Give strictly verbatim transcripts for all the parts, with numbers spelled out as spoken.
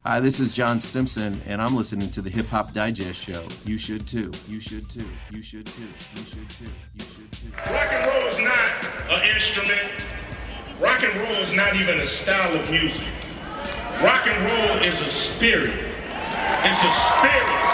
Hi, this is John Simpson, and I'm listening to the Hip Hop Digest Show. You should too. You should too. You should too. You should too. You should too. Rock and roll is not an instrument. Rock and roll is not even a style of music. Rock and roll is a spirit. It's a spirit.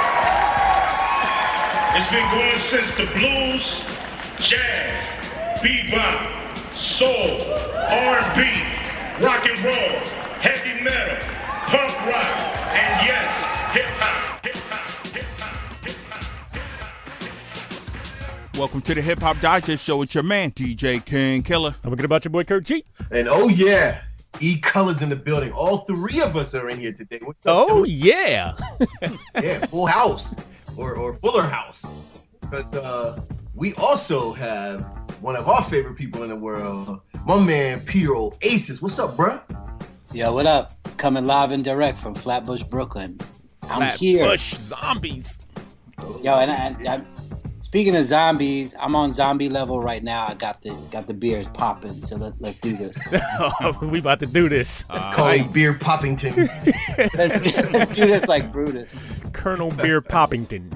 It's been going since the blues, jazz, bebop, soul, R and B, rock and roll, heavy metal, punk rock, and yes, hip-hop, hip-hop, hip-hop, hip-hop, hip-hop. Welcome to the Hip Hop Digest Show. It's your man, D J King Killer. Don't forget about your boy, Kurt G. And oh yeah, E-Colors in the building. All three of us are in here today. What's up, Oh, dude? yeah. Yeah, full house or, or Fuller House. Because uh, we also have one of our favorite people in the world, my man, Peter Oasis. What's up, bruh? Yo, what up? Coming live and direct from Flatbush, Brooklyn. I'm here. Flatbush zombies. Yo, and, I, and I, speaking of zombies, I'm on zombie level right now. I got the got the beers popping, so let, let's do this. We about to do this. Uh, Calling Beer Poppington. Let's do, let's do this like Brutus. Colonel Beer Poppington.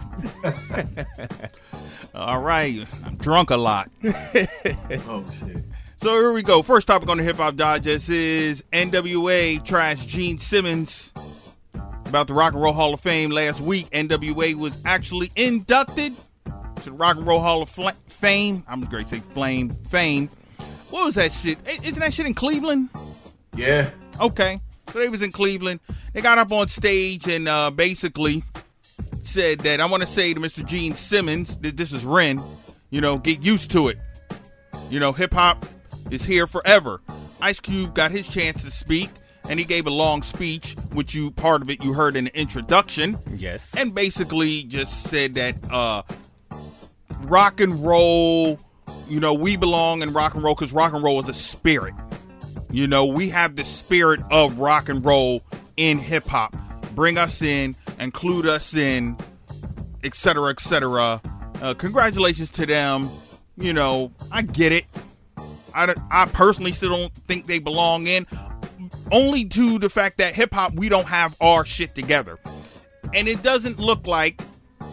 all right. I'm drunk a lot. Oh, shit. So here we go. First topic on the Hip Hop Digest is N W A trashed Gene Simmons about the Rock and Roll Hall of Fame last week. N W A was actually inducted to the Rock and Roll Hall of Fla- Fame. I'm going to say Flame Fame. What was that shit? Isn't that shit in Cleveland? Yeah. Okay. So they was in Cleveland. They got up on stage and uh, basically said that I want to say to Mister Gene Simmons that this is Ren, you know, get used to it. You know, hip hop is here forever. Ice Cube got his chance to speak, and he gave a long speech, which you part of it you heard in the introduction. Yes. And basically just said that uh, rock and roll, you know, we belong in rock and roll because rock and roll is a spirit. You know, we have the spirit of rock and roll in hip hop. Bring us in, include us in, et cetera, et cetera. Uh, congratulations to them. You know, I get it. I, I personally still don't think they belong in, only to the fact that hip hop, we don't have our shit together. And it doesn't look like,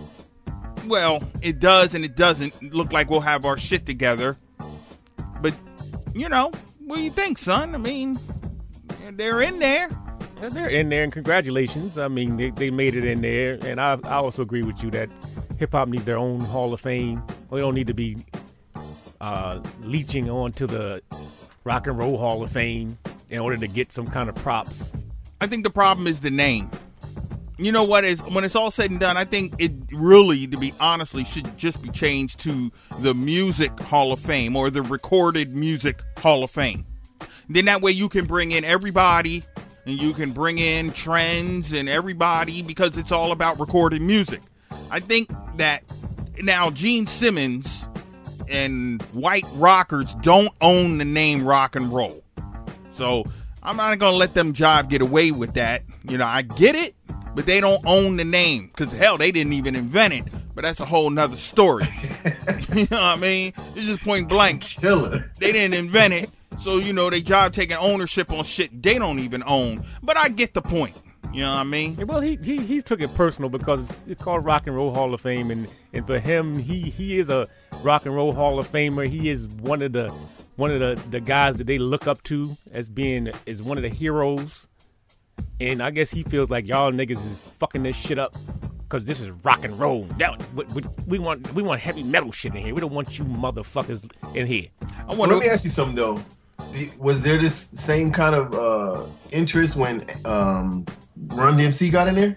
well, it does and it doesn't look like we'll have our shit together. But, you know, what do you think, son? I mean, they're in there. They're in there, and congratulations. I mean, they, they made it in there. And I, I also agree with you that hip-hop needs their own Hall of Fame. We don't need to be uh, leeching onto the Rock and Roll Hall of Fame in order to get some kind of props. I think the problem is the name. You know what is when it's all said and done, I think it really, to be honestly, should just be changed to the Music Hall of Fame or the Recorded Music Hall of Fame. Then that way you can bring in everybody and you can bring in trends and everybody because it's all about recorded music. I think that now Gene Simmons and white rockers don't own the name rock and roll. So I'm not going to let them jive get away with that. You know, I get it, but they don't own the name because hell, they didn't even invent it. But that's a whole nother story. You know what I mean? It's just point blank. Killer. They didn't invent it. So, you know, they jive taking ownership on shit they don't even own. But I get the point. You know what I mean? Yeah, well, he he he took it personal because it's, it's called Rock and Roll Hall of Fame, and, and for him, he he is a Rock and Roll Hall of Famer. He is one of the one of the, the guys that they look up to as being as one of the heroes. And I guess he feels like y'all niggas is fucking this shit up because this is rock and roll. Now we, we, we want we want heavy metal shit in here. We don't want you motherfuckers in here. I Well, want let me to. ask you something, though. The- Was there this same kind of uh, interest when um, Run D M C got in there?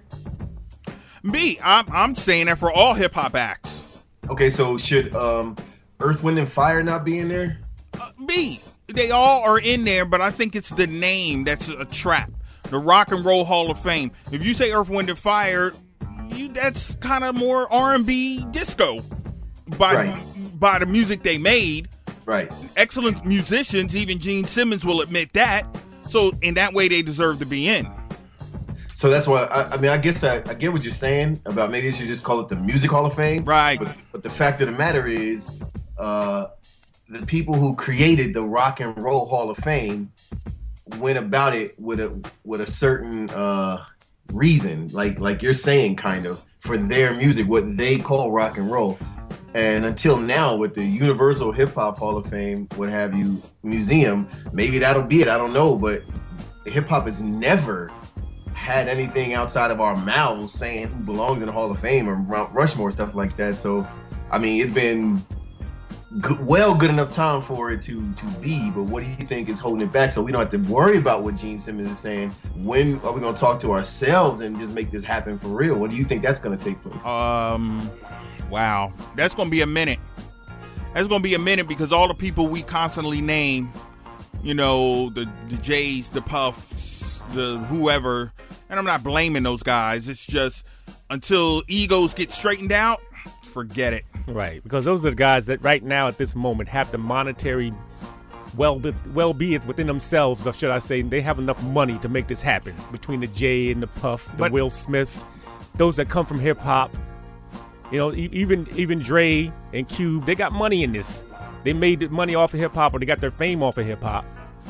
Me, I'm, I'm saying that for all hip hop acts. Okay, so should um, Earth, Wind, and Fire not be in there? Uh, me, they all are in there, but I think it's the name that's a trap. The Rock and Roll Hall of Fame. If you say Earth, Wind, and Fire, you that's kind of more R and B disco by Right. by the music they made. Right. Excellent musicians, even Gene Simmons will admit that. So in that way, they deserve to be in. So that's why, I, I mean, I guess I, I get what you're saying about maybe they should just call it the Music Hall of Fame. Right. But, but the fact of the matter is, uh, the people who created the Rock and Roll Hall of Fame went about it with a with a certain uh, reason, like like you're saying, kind of, for their music, what they call rock and roll. And until now, with the Universal Hip Hop Hall of Fame, what have you, museum, maybe that'll be it. I don't know, but hip hop has never had anything outside of our mouths saying who belongs in the Hall of Fame or Mount Rushmore, stuff like that. So, I mean, it's been good, well good enough time for it to to be. But what do you think is holding it back, so we don't have to worry about what Gene Simmons is saying? When are we going to talk to ourselves and just make this happen for real? When do you think that's going to take place? Um. Wow, that's going to be a minute. That's going to be a minute because all the people we constantly name, you know, the, the Jays, the Puffs, the whoever, and I'm not blaming those guys. It's just until egos get straightened out, forget it. Right, because those are the guys that right now at this moment have the monetary well well-being within themselves, or should I say, they have enough money to make this happen. Between the Jay and the Puff, the But, Will Smiths, those that come from hip-hop. You know, even even Dre and Cube, they got money in this. They made money off of hip hop, or they got their fame off of hip hop.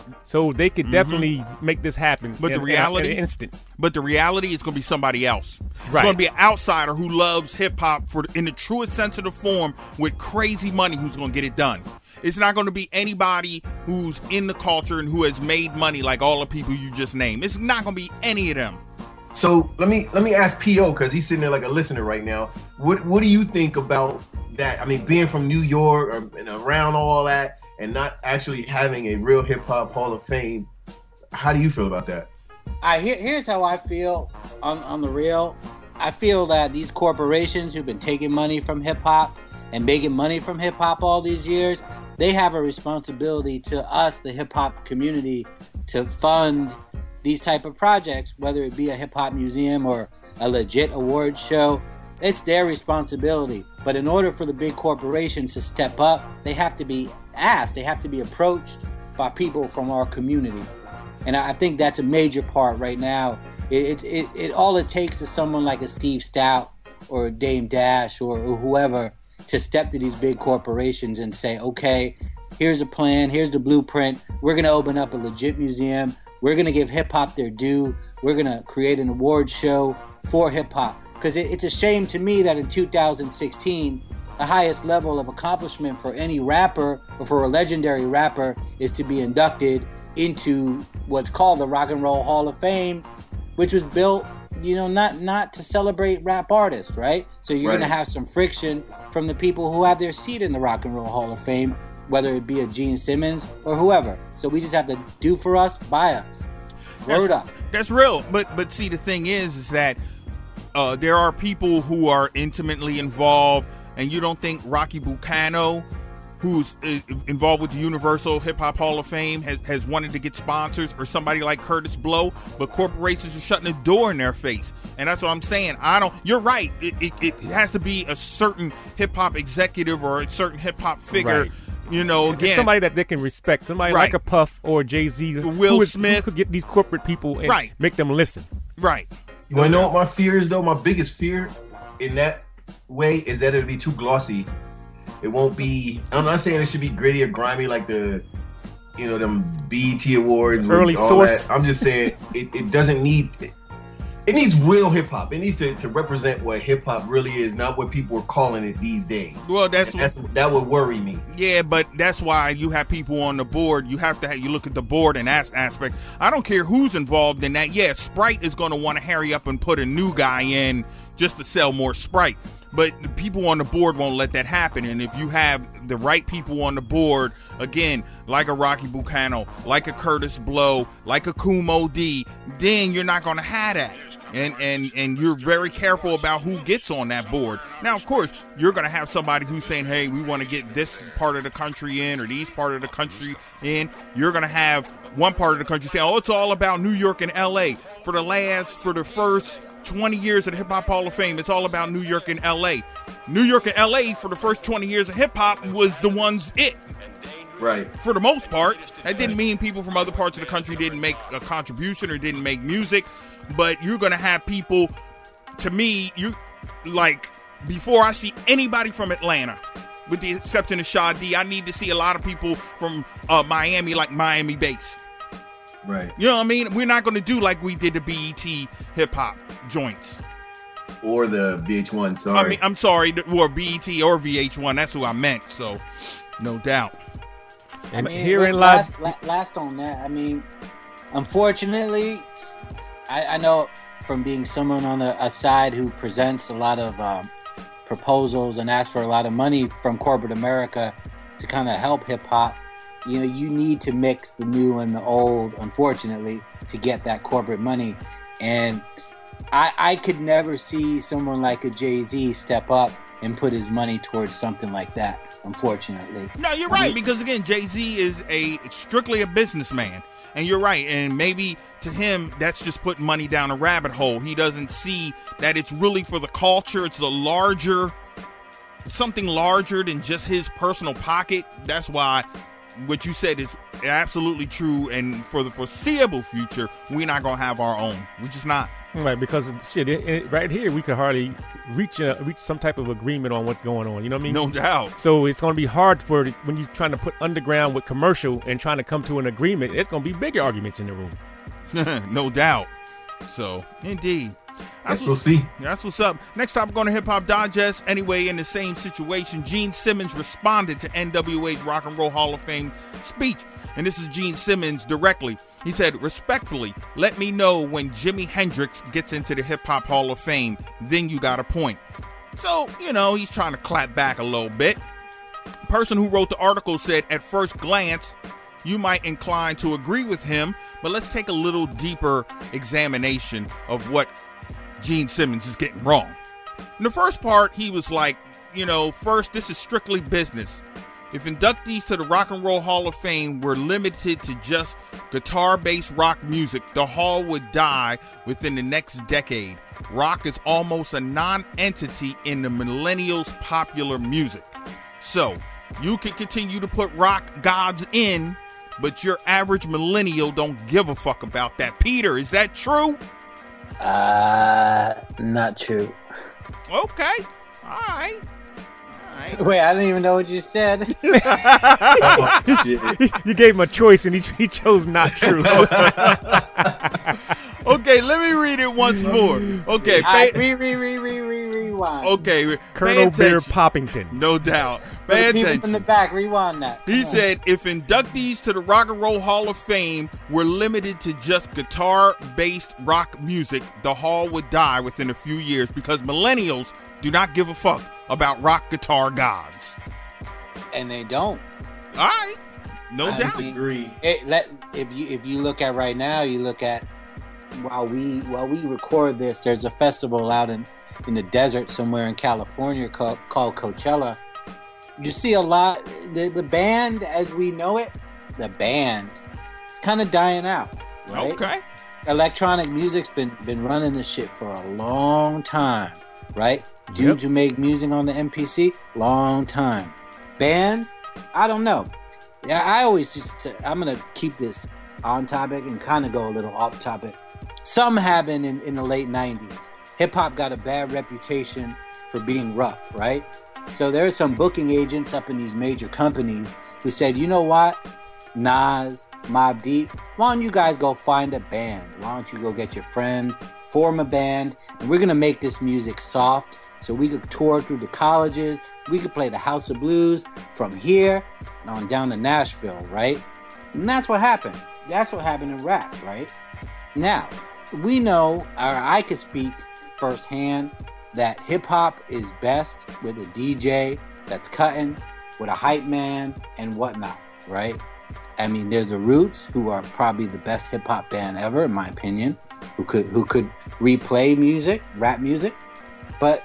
So they could mm-hmm. definitely make this happen. But in, the reality, in an instant. But the reality is going to be somebody else. It's right. going to be an outsider who loves hip hop for in the truest sense of the form with crazy money who's going to get it done. It's not going to be anybody who's in the culture and who has made money like all the people you just named. It's not going to be any of them. So let me let me ask P O, because he's sitting there like a listener right now. What what do you think about that? I mean, being from New York or, and around all that, and not actually having a real hip hop Hall of Fame. How do you feel about that? I here, here's how I feel on on the real. I feel that these corporations who've been taking money from hip hop and making money from hip hop all these years, they have a responsibility to us, the hip hop community, to fund these type of projects, whether it be a hip hop museum or a legit awards show. It's their responsibility. But in order for the big corporations to step up, they have to be asked, they have to be approached by people from our community. And I think that's a major part right now. It, it, it, it all it takes is someone like a Steve Stout or a Dame Dash or, or whoever to step to these big corporations and say, okay, here's a plan, here's the blueprint. We're gonna open up a legit museum. We're going to give hip-hop their due. We're going to create an award show for hip-hop. Because it, it's a shame to me that in two thousand sixteen, the highest level of accomplishment for any rapper or for a legendary rapper is to be inducted into what's called the Rock and Roll Hall of Fame, which was built, you know, not, not to celebrate rap artists, right? So you're right. going to have some friction from the people who have their seat in the Rock and Roll Hall of Fame, whether it be a Gene Simmons or whoever. So we just have to do for us, by us. Word that's, up. That's real. But but see, the thing is, is that uh, there are people who are intimately involved, and you don't think Rocky Bucano, who's uh, involved with the Universal Hip Hop Hall of Fame, has, has wanted to get sponsors, or somebody like Curtis Blow, but corporations are shutting the door in their face. And that's what I'm saying. I don't, you're right. It, it, it has to be a certain hip hop executive or a certain hip hop figure. Right. You know, again, it's somebody that they can respect, somebody right. like a Puff or Jay-Z, Will who is, Smith, who could get these corporate people and right. make them listen. Right. You want to know what my fear is, though? My biggest fear in that way is that it'll be too glossy. It won't be. I'm not saying it should be gritty or grimy like the, you know, them B E T awards. Early all Source. That. I'm just saying it, it doesn't need. It needs real hip hop. It needs to, to represent what hip hop really is, not what people are calling it these days. Well, that's, that's that would worry me. Yeah, but that's why you have people on the board. You have to have, you look at the board and as, aspect. I don't care who's involved in that. Yeah, Sprite is going to want to hurry up and put a new guy in just to sell more Sprite. But the people on the board won't let that happen. And if you have the right people on the board, again, like a Rocky Bucano, like a Curtis Blow, like a Kumo D, then you're not going to have that. And, and and you're very careful about who gets on that board. Now, of course, you're going to have somebody who's saying, hey, we want to get this part of the country in or these part of the country in. You're going to have one part of the country saying, oh, it's all about New York and L A. For the last, for the first twenty years of the Hip Hop Hall of Fame, it's all about New York and L A. New York and L A for the first twenty years of hip hop was the ones it. Right. For the most part. That didn't mean people from other parts of the country didn't make a contribution or didn't make music. But you're going to have people, to me, you like, before I see anybody from Atlanta, with the exception of Sha D, I need to see a lot of people from uh, Miami, like Miami bass. Right. You know what I mean? We're not going to do like we did the B E T hip hop. joints. Or the V H one, sorry. I mean, I'm sorry, or B E T or V H one. That's who I meant. So, no doubt. I mean, herein last, lies. last, last on that. I mean, unfortunately, I, I know from being someone on a, a side who presents a lot of um, proposals and asks for a lot of money from corporate America to kind of help hip hop. You know, you need to mix the new and the old, unfortunately, to get that corporate money. And I, I could never see someone like a Jay-Z step up and put his money towards something like that, unfortunately. No, you're I right, mean, because again, Jay-Z is a strictly a businessman. And you're right, and maybe to him, that's just putting money down a rabbit hole. He doesn't see that it's really for the culture. It's a larger, something larger than just his personal pocket. That's why what you said is absolutely true, and for the foreseeable future, we're not going to have our own. We're just not. Right, because shit, it, it, right here we could hardly reach a, reach some type of agreement on what's going on. You know what I mean? No doubt. So it's going to be hard for when you're trying to put underground with commercial and trying to come to an agreement. It's going to be bigger arguments in the room. No doubt. So, indeed. Guess we'll see. That's what's up. Next topic on the Hip Hop Digest. Anyway, in the same situation, Gene Simmons responded to N W A's Rock and Roll Hall of Fame speech. And this is Gene Simmons directly. He said, respectfully, let me know when Jimi Hendrix gets into the Hip Hop Hall of Fame. Then you got a point. So, you know, he's trying to clap back a little bit. The person who wrote the article said, at first glance, you might incline to agree with him, but let's take a little deeper examination of what Gene Simmons is getting wrong. In the first part, he was like, you know, first, this is strictly business. If inductees to the Rock and Roll Hall of Fame were limited to just guitar-based rock music, the hall would die within the next decade. Rock is almost a non-entity in the millennials' popular music. So, you can continue to put rock gods in, but your average millennial don't give a fuck about that. Peter, is that true? Uh, not true. Okay. All right. Wait, I didn't even know what you said. Oh, shit. You gave him a choice and he, he chose not true. Okay, let me read it once more. Okay, All right, pay, re, re, re, re, re, rewind. okay, Colonel pay Bear attention. Poppington. No doubt. For Pay the people attention. in the back, rewind that. Come He on. said, if inductees to the Rock and Roll Hall of Fame were limited to just guitar-based rock music, the hall would die within a few years because millennials do not give a fuck about rock guitar gods. And they don't. All right, no I doubt. see. Agree. It, let if you if you look at right now, you look at while we while we record this, there's a festival out in in the desert somewhere in California called, called Coachella. You see a lot the the band as we know it, the band, it's kind of dying out, right? Okay. Electronic music's been been running this shit for a long time, right? Dudes who make music on the M P C, long time. Bands, I don't know. Yeah, I always just to, I'm gonna keep this on topic and kind of go a little off topic. Some happened in, in the late nineties. Hip hop got a bad reputation for being rough, right? So there are some booking agents up in these major companies who said, you know what, Nas, Mobb Deep, why don't you guys go find a band? Why don't you go get your friends, form a band, and we're gonna make this music soft so we could tour through the colleges, we could play the House of Blues from here on down to Nashville, right? And that's what happened. That's what happened in rap, right? Now, we know, or I could speak firsthand, that hip-hop is best with a D J that's cutting, with a hype man, and whatnot, right? I mean, there's the Roots, who are probably the best hip-hop band ever, in my opinion, who could who could replay music, rap music, but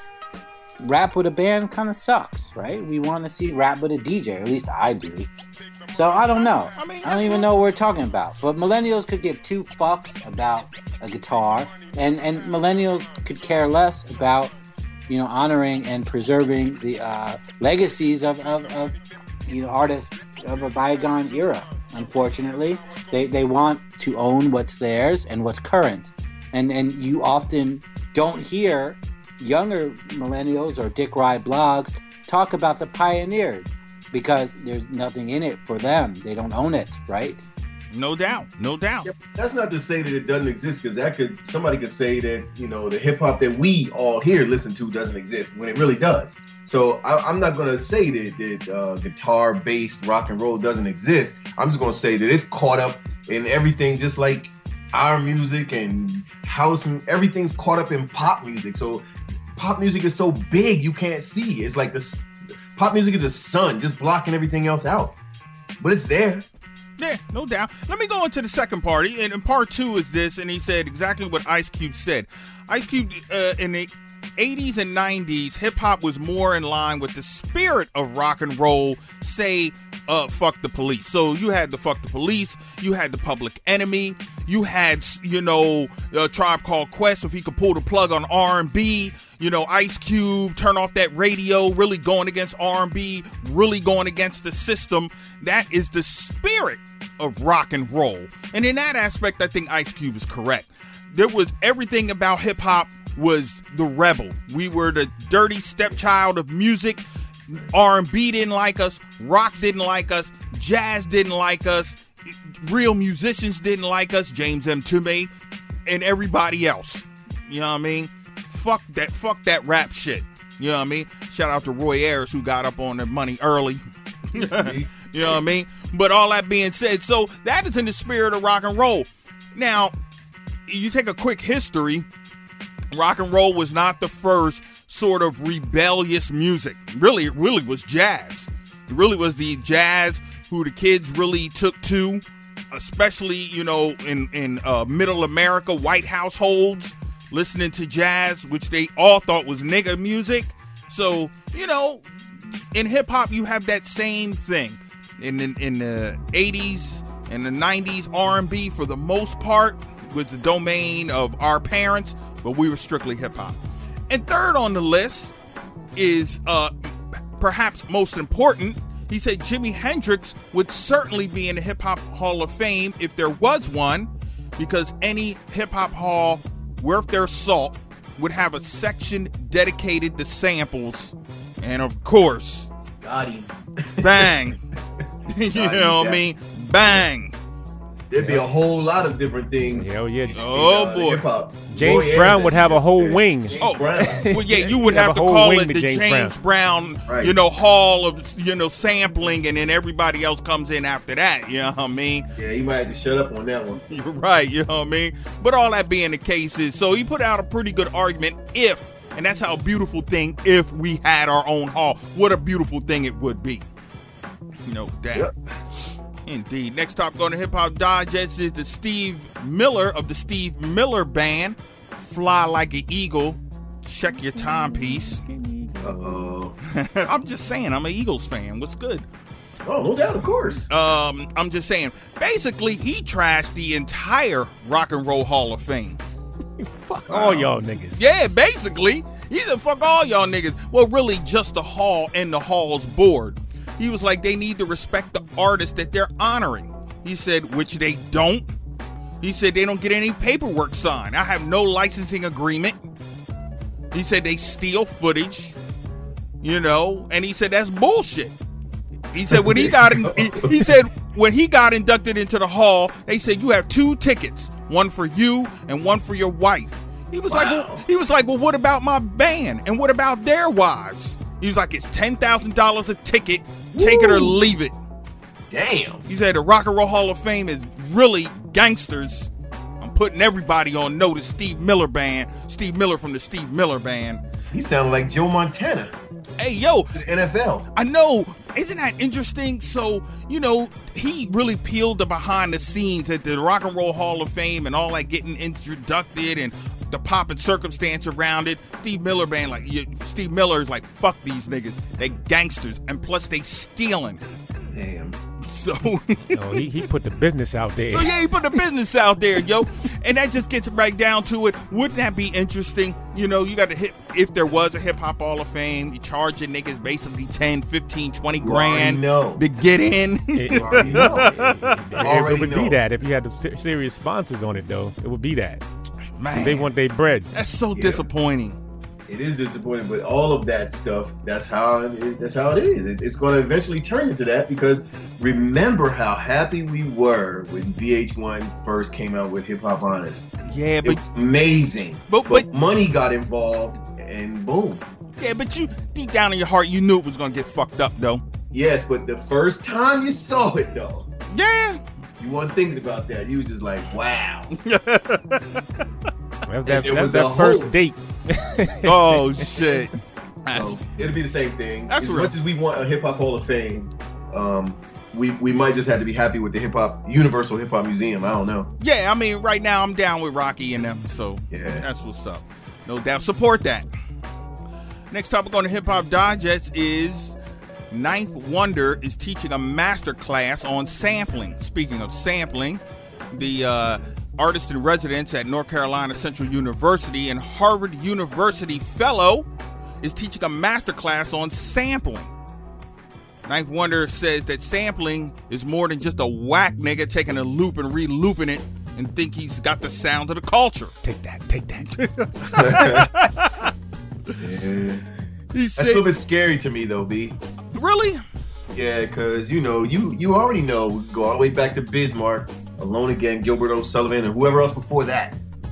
rap with a band kind of sucks, right? We want to see rap with a D J, or at least I do. So I don't know. I mean, I don't even know what we're talking about. But millennials could give two fucks about a guitar, and and millennials could care less about, you know, honoring and preserving the uh, legacies of, of, of you know artists of a bygone era. Unfortunately, they they want to own what's theirs and what's current, and and you often don't hear younger millennials or dick ride blogs talk about the pioneers because there's nothing in it for them. They don't own it, right? No doubt, no doubt. Yeah, that's not to say that it doesn't exist, because that could somebody could say that, you know, the hip hop that we all here listen to doesn't exist when it really does. So I, I'm not gonna say that, that uh, guitar based rock and roll doesn't exist. I'm just gonna say that it's caught up in everything, just like our music and house and everything's caught up in pop music. So pop music is so big you can't see. It's like this pop music is the sun just blocking everything else out, but it's there. Yeah, no doubt. Let me go into the second party, and, and part two is this, and he said exactly what Ice Cube said. Ice Cube, uh, in the eighties and nineties, hip-hop was more in line with the spirit of rock and roll, say, uh, fuck the police. So you had the fuck the police, you had the Public Enemy, you had, you know, a Tribe Called Quest, if he could pull the plug on R and B, you know, Ice Cube, turn off that radio, really going against R and B, really going against the system. That is the spirit of rock and roll. And in that aspect, I think Ice Cube is correct. There was everything about hip hop was the rebel. We were the dirty stepchild of music. R and B didn't like us. Rock didn't like us. Jazz didn't like us. Real musicians didn't like us. James M. Tumay and everybody else. You know what I mean? Fuck that. Fuck that rap shit. You know what I mean? Shout out to Roy Ayers, who got up on their money early. You know what I mean? But all that being said, so that is in the spirit of rock and roll. Now, you take a quick history. Rock and roll was not the first sort of rebellious music. Really, it really was jazz. It really was the jazz who the kids really took to, especially, you know, in, in uh, middle America, white households, listening to jazz, which they all thought was nigga music. So, you know, in hip hop, you have that same thing. In, in, in the eighties and the nineties, R and B, for the most part, was the domain of our parents, but we were strictly hip-hop. And third on the list is, uh, perhaps most important, he said Jimi Hendrix would certainly be in the Hip-Hop Hall of Fame if there was one, because any hip-hop hall worth their salt would have a section dedicated to samples. And of course, Got him. Bang. You know what I mean? Bang. There'd be a whole lot of different things. Hell yeah. Oh, in, uh, boy. hip-hop. James Roy Brown Ayers would have a just whole said. wing. James Oh, Brown. well, yeah, you would You'd have have a to whole call wing it to the James James Brown, Right. you know, hall of, you know, sampling, and then everybody else comes in after that. You know what I mean? Yeah, he might have to shut up on that one. You're right, you know what I mean? But all that being the case is, so he put out a pretty good argument if, and that's how a beautiful thing, if we had our own hall, what a beautiful thing it would be. No doubt. Yep. Indeed. Next topic on the Hip Hop Digest is the Steve Miller of the Steve Miller Band. Fly like an eagle. Check your timepiece. Uh-oh. I'm just saying, I'm an Eagles fan. What's good? Oh, no doubt, of course. Um, I'm just saying, basically, he trashed the entire Rock and Roll Hall of Fame. Fuck all y'all niggas. Yeah, basically. He said, fuck all y'all niggas. Well, really, just the hall and the hall's board. He was like, they need to respect the artists that they're honoring. He said, which they don't. He said, they don't get any paperwork signed. I have no licensing agreement. He said, they steal footage, you know, and he said, that's bullshit. He said, when he got in, he, he said, when he got inducted into the hall, they said, you have two tickets, one for you and one for your wife. He was Wow. like, well, he was like, well, what about my band? And what about their wives? He was like, it's ten thousand dollars a ticket. Take it or leave it. Damn. He said the Rock and Roll Hall of Fame is really gangsters. I'm putting everybody on notice. Steve Miller Band. Steve Miller from the Steve Miller Band. He sounded like Joe Montana. Hey, yo. The N F L. I know. Isn't that interesting? So, you know, he really peeled the behind the scenes at the Rock and Roll Hall of Fame and all that getting introduced and the pop and circumstance around it. Steve Miller Band, like, you, Steve Miller is like, fuck these niggas. They gangsters. And plus they stealing. Damn. So, No, he, he put the business out there. so yeah, he put the business out there, yo. And that just gets right down to it. Wouldn't that be interesting? You know, you got to hit, if there was a Hip Hop Hall of Fame, you charge your niggas basically ten, fifteen, twenty grand know. to get in. It, You already know. it- Already it would know. be that if you had the se- serious sponsors on it, though. It would be that. Man, They want their bread. that's so Yeah. disappointing. It is disappointing, but all of that stuff, that's how it, that's how it is. It, it's going to eventually turn into that because remember how happy we were when V H one first came out with Hip Hop Honors. Yeah, but it was amazing. But, But, but money got involved and boom. yeah, but you deep down in your heart, you knew it was gonna get fucked up, though. Yes, but the first time you saw it though, Yeah. you weren't thinking about that. You was just like, wow. That's that, there that's was that a first hope. date. Oh shit. So it'll be the same thing. That's as real. much as we want a Hip Hop Hall of Fame, um, we we might just have to be happy with the Hip Hop Universal Hip Hop Museum. I don't know. Yeah, I mean, right now I'm down with Rocky and them, so Yeah. that's what's up. No doubt, support that. Next topic on the Hip Hop Digest is Ninth Wonder is teaching a master class on sampling. Speaking of sampling, the uh, artist in residence at North Carolina Central University and Harvard University fellow is teaching a master class on sampling. Ninth Wonder says that sampling is more than just a whack nigga taking a loop and re-looping it and think he's got the sound of the culture. Take that, take that. Yeah. He That's a said, little bit scary to me though, B. really? Yeah, because you know, you you already know, we go all the way back to Bismarck, Alone Again, Gilbert O'Sullivan, and whoever else before that.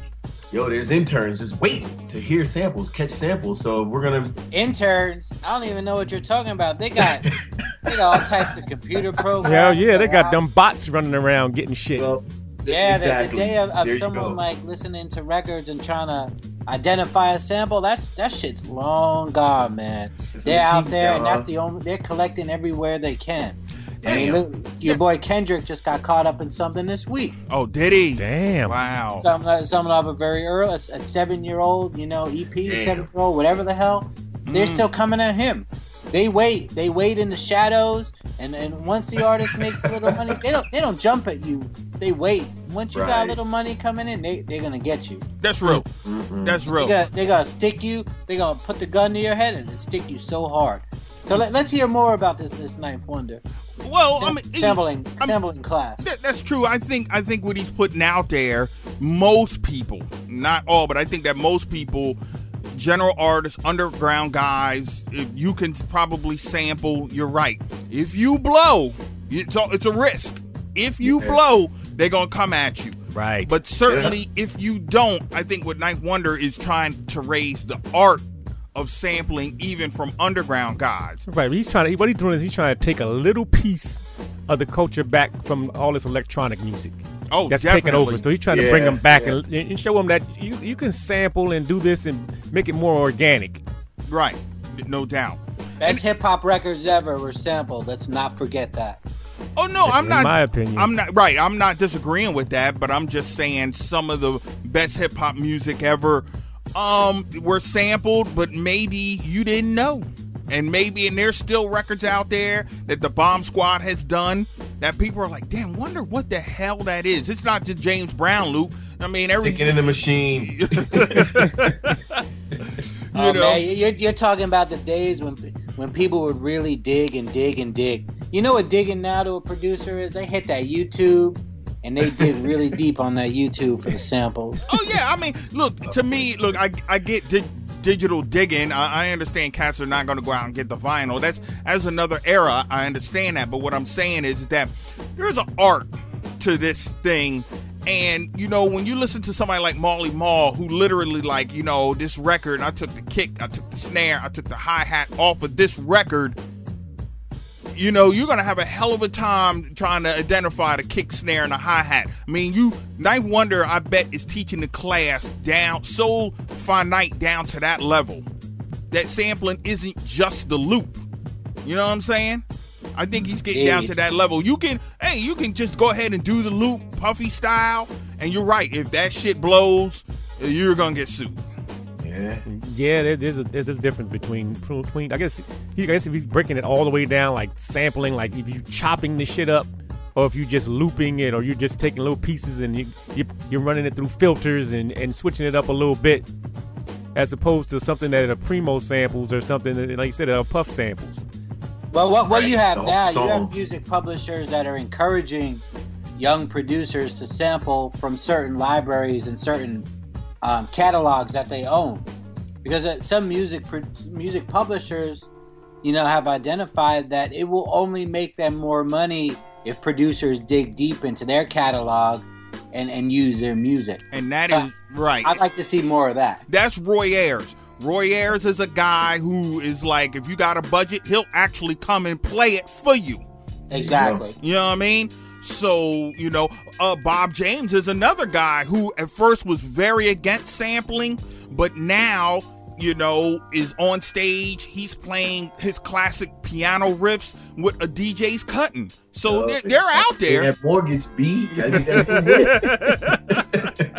Yo, there's interns just waiting to hear samples, catch samples. So we're gonna Interns, I don't even know what you're talking about. They got they got all types of computer programs. Hell yeah, they got Wow. them bots running around getting shit. well, Yeah, exactly. the, the day of, of There you someone go. like listening to records and trying to identify a sample, that's that shit's long gone, man. It's They're a out machine there, and gun, that's huh? the only. They're collecting everywhere they can. I mean, Damn. look, your boy Kendrick just got caught up in something this week. Oh, did he? Damn. Wow. Some something of a very early, a, a seven-year-old, you know, E P, Damn. seven-year-old, whatever the hell. They're Mm. still coming at him. They wait. They wait in the shadows, and, and once the artist makes a little money, they don't they don't jump at you. They wait. Once you got a Right. little money coming in, they they're gonna get you. That's real. Mhm. That's They real. gonna, they gonna stick you. They gonna put the gun to your head and then stick you so hard. So let, let's hear more about this this Ninth Wonder Well, I Sam- mean, he- sampling I'm- sampling class. That, that's true. I think I think what he's putting out there, most people, not all, but I think that most people, general artists, underground guys, if you can probably sample. You're right. If you blow, it's a, it's a risk. If you Yeah. blow, they're gonna come at you. Right. But certainly, if you don't, I think what Ninth Wonder is trying to raise the art of sampling, even from underground guys. Right, he's trying to. What he's doing is he's trying to take a little piece of the culture back from all this electronic music Oh, that's definitely. taken over. So he's trying to bring Yeah, them back yeah. and, and show them that you you can sample and do this and make it more organic. Right, no doubt. Best hip hop records ever were sampled. Let's not forget that. Oh no, I'm In not. my opinion. I'm not right. I'm not disagreeing with that, but I'm just saying some of the best hip hop music ever um were sampled, but maybe you didn't know. And maybe and there's still records out there that the Bomb Squad has done that people are like, damn, wonder what the hell that is. It's not just James Brown loop. I mean, every Stick it in the machine. you Oh, know. man, you're, you're talking about the days when when people would really dig and dig and dig. You know what digging now to a producer is? They hit that YouTube and they dig really deep on that YouTube for the samples. Oh yeah, I mean, look, to me, look, I I get di- digital digging. I, I understand cats are not going to go out and get the vinyl. That's as another era. I understand that, but what I'm saying is that there's an art to this thing. And, you know, when you listen to somebody like Marley Marl, who literally, like, you know, this record, I took the kick, I took the snare, I took the hi-hat off of this record, you know, you're going to have a hell of a time trying to identify the kick, snare, and the hi-hat. I mean, you, Ninth Wonder, I bet, is teaching the class down, so finite down to that level, that sampling isn't just the loop. You know what I'm saying? I think he's getting down to that level. You can, hey, you can just go ahead and do the loop, Puffy style, and you're right. If that shit blows, you're gonna get sued. Yeah. Yeah, there, there's a there's this difference between between. I guess he, I guess if he's breaking it all the way down, like sampling, like if you chopping the shit up, or if you just looping it, or you're just taking little pieces and you, you you're running it through filters and, and switching it up a little bit, as opposed to something that are Primo samples or something that, like you said, are Puff samples. Well, what, what you have The whole now, you song. have music publishers that are encouraging young producers to sample from certain libraries and certain um, catalogs that they own. because uh, some music pro- music publishers, you know, have identified that it will only make them more money if producers dig deep into their catalog and, and use their music. And that So, is right. I'd like to see more of that. That's Roy Ayers. Roy Ayers is a guy who is like, if you got a budget, he'll actually come and play it for you. Exactly. You know what I mean? So, you know, uh, Bob James is another guy who at first was very against sampling, but now, you know, is on stage. He's playing his classic piano riffs with a D J's cutting. So Oh, they're, they're out there. That mortgage B. I think that's it.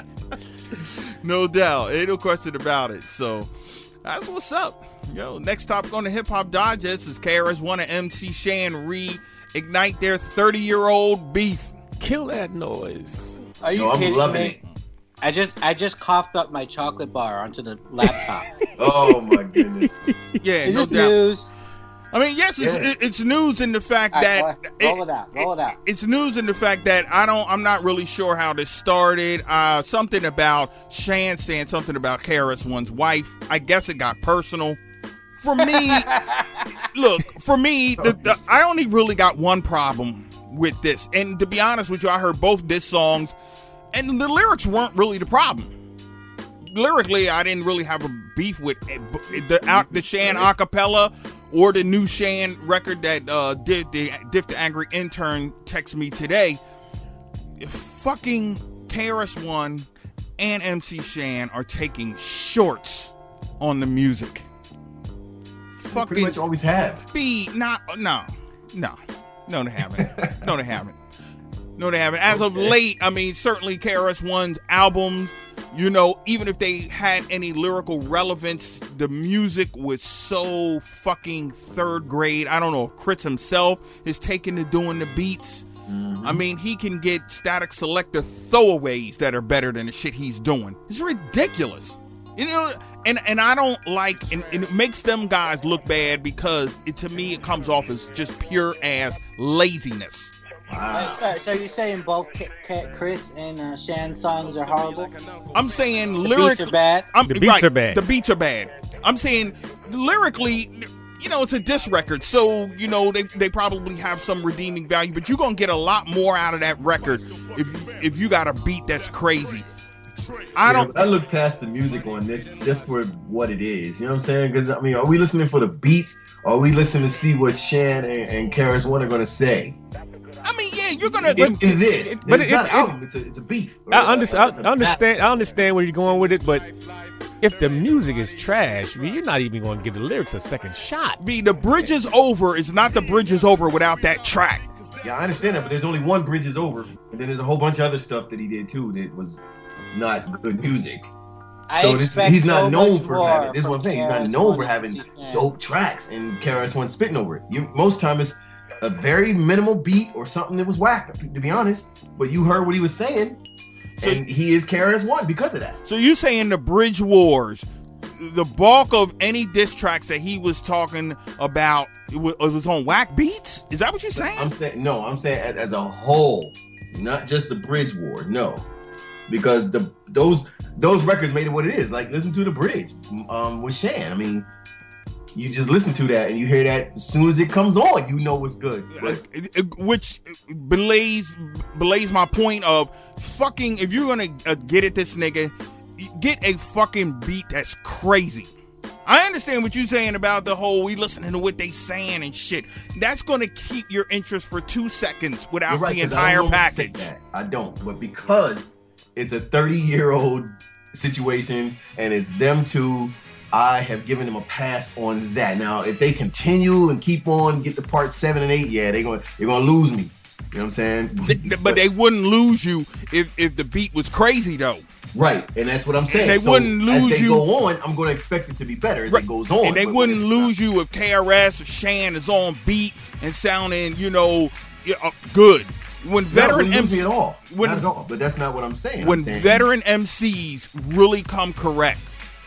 No doubt. Ain't no question about it. So that's what's up. Yo, next topic on the Hip Hop Digest is K R S One and M C Shan reignite their thirty-year-old beef. Kill that noise. Are you No, I'm kidding loving me? it. I just I just coughed up my chocolate bar onto the laptop. Oh my goodness. Yeah, Is no this doubt. news? I mean, yes, it's, Yeah. it's news in the fact All right, that go ahead. roll it out. Roll it out. It's news in the fact that I don't. I'm not really sure how this started. Uh, something about Shan saying something about K R S One's wife. I guess it got personal. For me, look. For me, the, the, I only really got one problem with this, and to be honest with you, I heard both diss songs, and the lyrics weren't really the problem. Lyrically, I didn't really have a beef with it. the out the Shan acapella or the new Shan record that uh, did the Diff the Angry Intern text me today. Fucking K R S One and M C Shan are taking shorts on the music. Pretty Fucking much always have. be not no no no they haven't no they haven't no they haven't as of Okay. late. I mean, certainly K R S One's albums, you know, even if they had any lyrical relevance, the music was so fucking third grade. I don't know if Chris himself is taken to doing the beats. I mean, he can get Static Selector throwaways that are better than the shit he's doing. It's ridiculous. You know, and, and I don't like, and, and it makes them guys look bad because it, to me, it comes off as just pure ass laziness. Wait, so, so you're saying both K- K- Chris and uh, Shan songs are horrible? I'm saying The lyrically, beats are bad. I'm, The beats right, are bad. The beats are bad. I'm saying lyrically, you know, it's a diss record, so you know they, they probably have some redeeming value, but you're gonna get a lot more out of that record if if you got a beat that's crazy. I Yeah, don't. but I look past the music on this just for what it is. You know what I'm saying? Because I mean, are we listening for the beats? Or are we listening to see what Shan and, and K R S One are going to say? I mean, yeah, you're gonna. In, in this, it- but but it's it- not it- an album. It's a it's a beef. I, under, I, It's a I understand. I understand where you're going with it, but if the music is trash, I mean, you're not even going to give the lyrics a second shot. Be the bridge is over is not the bridge is over without that track. Yeah, I understand that, but there's only one bridge is over, and then there's a whole bunch of other stuff that he did too that was not good music. I So this, expect he's not so known much for more having. This is from what I'm saying. He's K R not S known One for and having M C Shan. dope tracks, and K R S One spitting over it. You most time it's a very minimal beat or something that was whack, to be honest. But you heard what he was saying, So- and he is K R S One because of that. So you saying the Bridge Wars, the bulk of any diss tracks that he was talking about, it wa- it was on whack beats? Is that what you're saying? I'm saying no. I'm saying as, as a whole, not just the Bridge War. No, because the those those records made it what it is. Like listen to the Bridge um, with Shan. I mean, you just listen to that and you hear that as soon as it comes on, you know it's good. But It- it- Which belays belays my point of fucking, if you're gonna uh, get at this nigga, get a fucking beat that's crazy. I understand what you're saying about the whole we listening to what they saying and shit. That's gonna keep your interest for two seconds without you're right, the 'cause I entire don't normally say package. that. I don't, but because it's a thirty year old situation and it's them two, I have given them a pass on that. Now, if they continue and keep on, get to part seven and eight, yeah, they're gonna they're gonna lose me. You know what I'm saying? Th- But they wouldn't lose you if, if the beat was crazy though. right, and that's what I'm saying. they So wouldn't as lose they you- go on, I'm going to expect it to be better as Right. it goes on. And they but wouldn't when lose you if K R S or Shan is on beat and sounding, you know, yeah, uh, good. When That veteran wouldn't lose M C me at all. when- Not at all. But that's not what I'm saying. when I'm saying, veteran M Cs really come correct,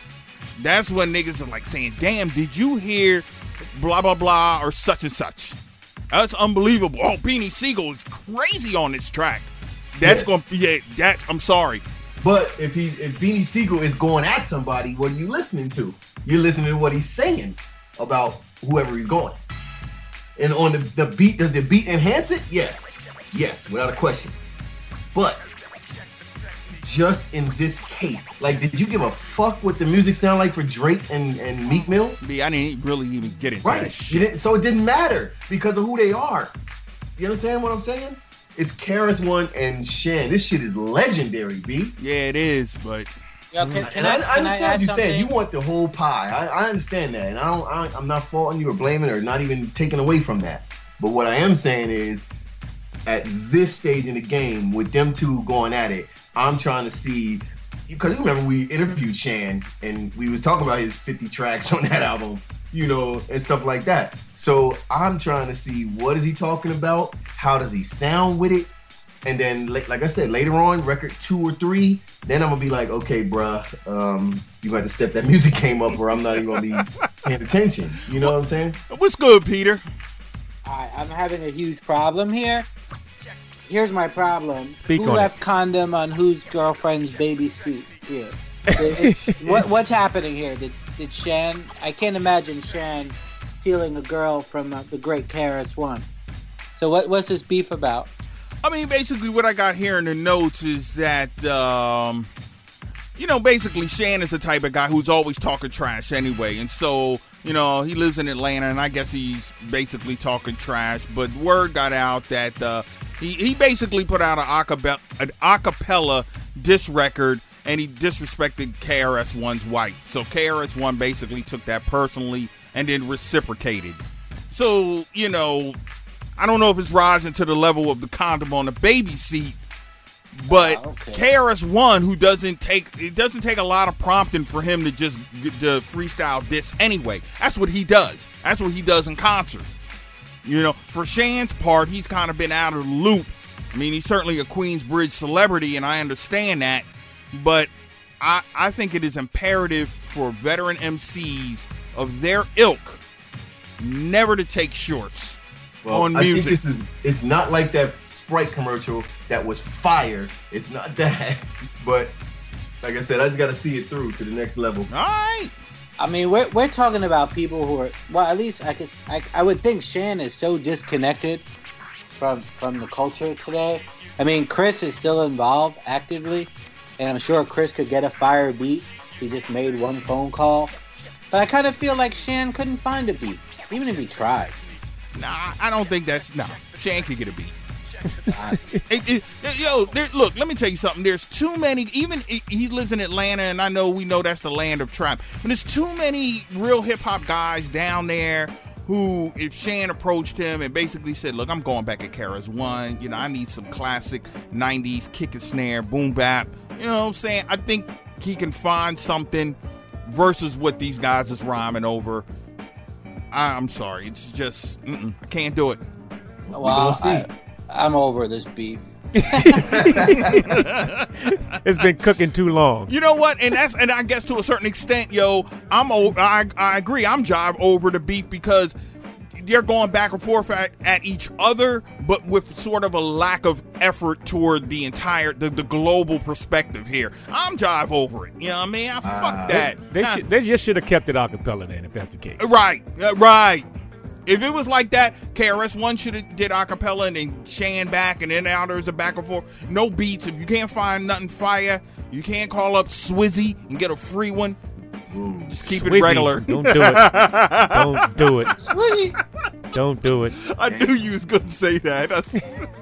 that's when niggas are like saying, damn, did you hear blah, blah, blah, or such and such? That's unbelievable. Oh, Beanie Siegel is crazy on this track. That's Yes. going to, yeah, that's, I'm sorry. But if he if Beanie Siegel is going at somebody, what are you listening to? You're listening to what he's saying about whoever he's going. And on the, the beat, does the beat enhance it? Yes. Yes, without a question. But just in this case, like, did you give a fuck what the music sound like for Drake and, and Meek Mill? B, I didn't really even get into Right. that shit. You didn't, so it didn't matter because of who they are. You understand what I'm saying? It's K R S One and Shan. This shit is legendary, B. Yeah, it is, but Yo, can, can And I, I, I, can I understand add you saying you something? want the whole pie. I, I understand that, and I don't. I, I'm not faulting you or blaming or not even taking away from that. But what I am saying is, at this stage in the game, with them two going at it, I'm trying to see. Because you remember we interviewed Shan and we was talking about his fifty tracks on that album, you know, and stuff like that. So I'm trying to see what is he talking about, how does he sound with it, and then like I said, later on, record two or three, then I'm gonna be like, okay, bruh, um, you got to step that music game up, or I'm not even gonna be paying attention. You know what I'm saying? what's good, Peter? All right, I'm having a huge problem here. Here's my problem. Speak Who on left it. condom on whose girlfriend's baby seat here? It- it- what, what's happening here? Did did Shan? I can't imagine Shan stealing a girl from uh, the great K R S One. So what what's this beef about? I mean, basically, what I got here in the notes is that, um, you know, basically, Shan is the type of guy who's always talking trash anyway. And so, you know, he lives in Atlanta, and I guess he's basically talking trash. But word got out that uh, he, he basically put out an acapella, an acapella diss record, and he disrespected K R S One's wife. So K R S One basically took that personally and then reciprocated. So, you know, I don't know if it's rising to the level of the condom on the baby seat, but Ah, okay. K R S One, who doesn't take it doesn't take a lot of prompting for him to just to freestyle this anyway. That's what he does. That's what he does in concert. You know, for Shan's part, he's kind of been out of the loop. I mean, he's certainly a Queensbridge celebrity, and I understand that, but I I think it is imperative for veteran M Cs of their ilk never to take shorts. Well, on I think music. this is. It's not like that Sprite commercial that was fire. It's not that. But like I said, I just got to see it through to the next level. All right. I mean, we're we're talking about people who are well. At least I could I, I would think Shan is so disconnected from from the culture today. I mean, Chris is still involved actively, and I'm sure Chris could get a fire beat. He just made one phone call, but I kind of feel like Shan couldn't find a beat, even if he tried. Nah, I don't think that's nah. Shan could get a beat. I- It- it- yo, there, look, let me tell you something. There's too many. Even he lives in Atlanta, and I know we know that's the land of trap. But there's too many real hip hop guys down there who, if Shan approached him and basically said, "Look, I'm going back at K R S One. You know, I need some classic nineties kick and snare, boom bap. You know what I'm saying? I think he can find something versus what these guys is rhyming over. I, I'm sorry, it's just mm-mm, I can't do it. well, gonna see. I, I'm over this beef. It's been cooking too long. You know what? And that's and I guess to a certain extent, yo, I'm o- I I agree. I'm jive over the beef because they're going back and forth at, at each other, but with sort of a lack of effort toward the entire the, the global perspective here. I'm jive over it. You know what I mean? I fuck Uh, that. They Nah, should, they just should have kept it acapella then, if that's the case. Right, uh, right. If it was like that, K R S One should have did acapella and then Shan back, and then now there's a back and forth. No beats. If you can't find nothing fire, you can't call up Swizzy and get a free one. Just keep it Swizzy, regular. Don't do it. Don't do it. Sweet. Don't do it. I knew you was gonna say that. That's,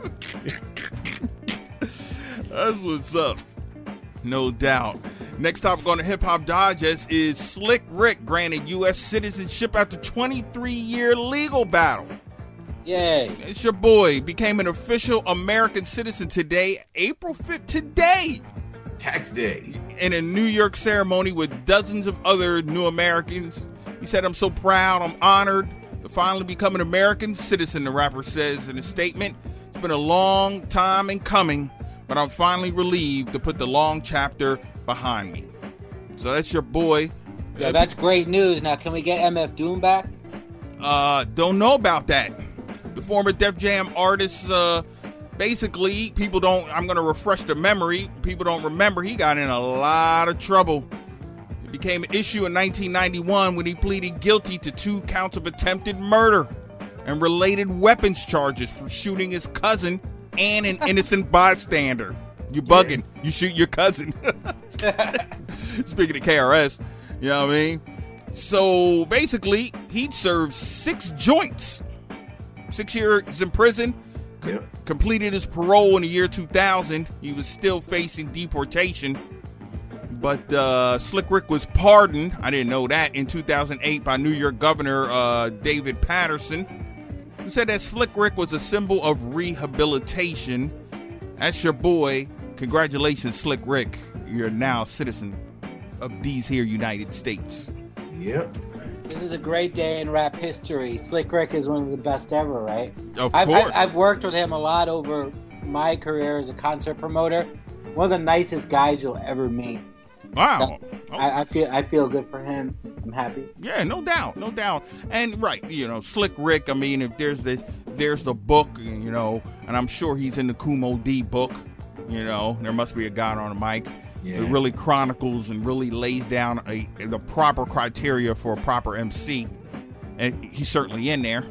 that's what's up. No doubt. Next topic on the Hip Hop Digest is Slick Rick granted U S citizenship after twenty-three year legal battle. Yay. It's your boy. Became an official American citizen today, April fifth, today, Tax day. in a New York ceremony with dozens of other new Americans. He said, "I'm so proud, I'm honored to finally become an American citizen," the rapper says in a statement. "It's been a long time in coming, but I'm finally relieved to put the long chapter behind me." So that's your boy. Yeah, that's great news. Now, can we get M F Doom back? Uh, don't know about that. The former Def Jam artist uh, basically, people don't, I'm going to refresh the memory. People don't remember he got in a lot of trouble. It became an issue in nineteen ninety-one when he pleaded guilty to two counts of attempted murder and related weapons charges for shooting his cousin and an innocent bystander. You bugging. You shoot your cousin. Speaking of K R S, you know what I mean? So basically, he'd served six joints. Six years in prison. Co- Yep. Completed his parole in the year two thousand. He was still facing deportation. But uh, Slick Rick was pardoned, I didn't know that, in two thousand eight by New York Governor uh, David Patterson, who said that Slick Rick was a symbol of rehabilitation. That's your boy. Congratulations, Slick Rick. You're now a citizen of these here United States. Yep. This is a great day in rap history. Slick Rick is one of the best ever, right? Of I've, course. I've, I've worked with him a lot over my career as a concert promoter. One of the nicest guys you'll ever meet. Wow. Oh, I, I feel I feel good for him. I'm happy. yeah, no doubt, no doubt. And right, you know, Slick Rick, I mean, if there's this, there's the book, you know, and I'm sure he's in the Kumo D book, you know, there must be a guy on the mic. Yeah. It really chronicles and really lays down a, the proper criteria for a proper M C. And he's certainly in there.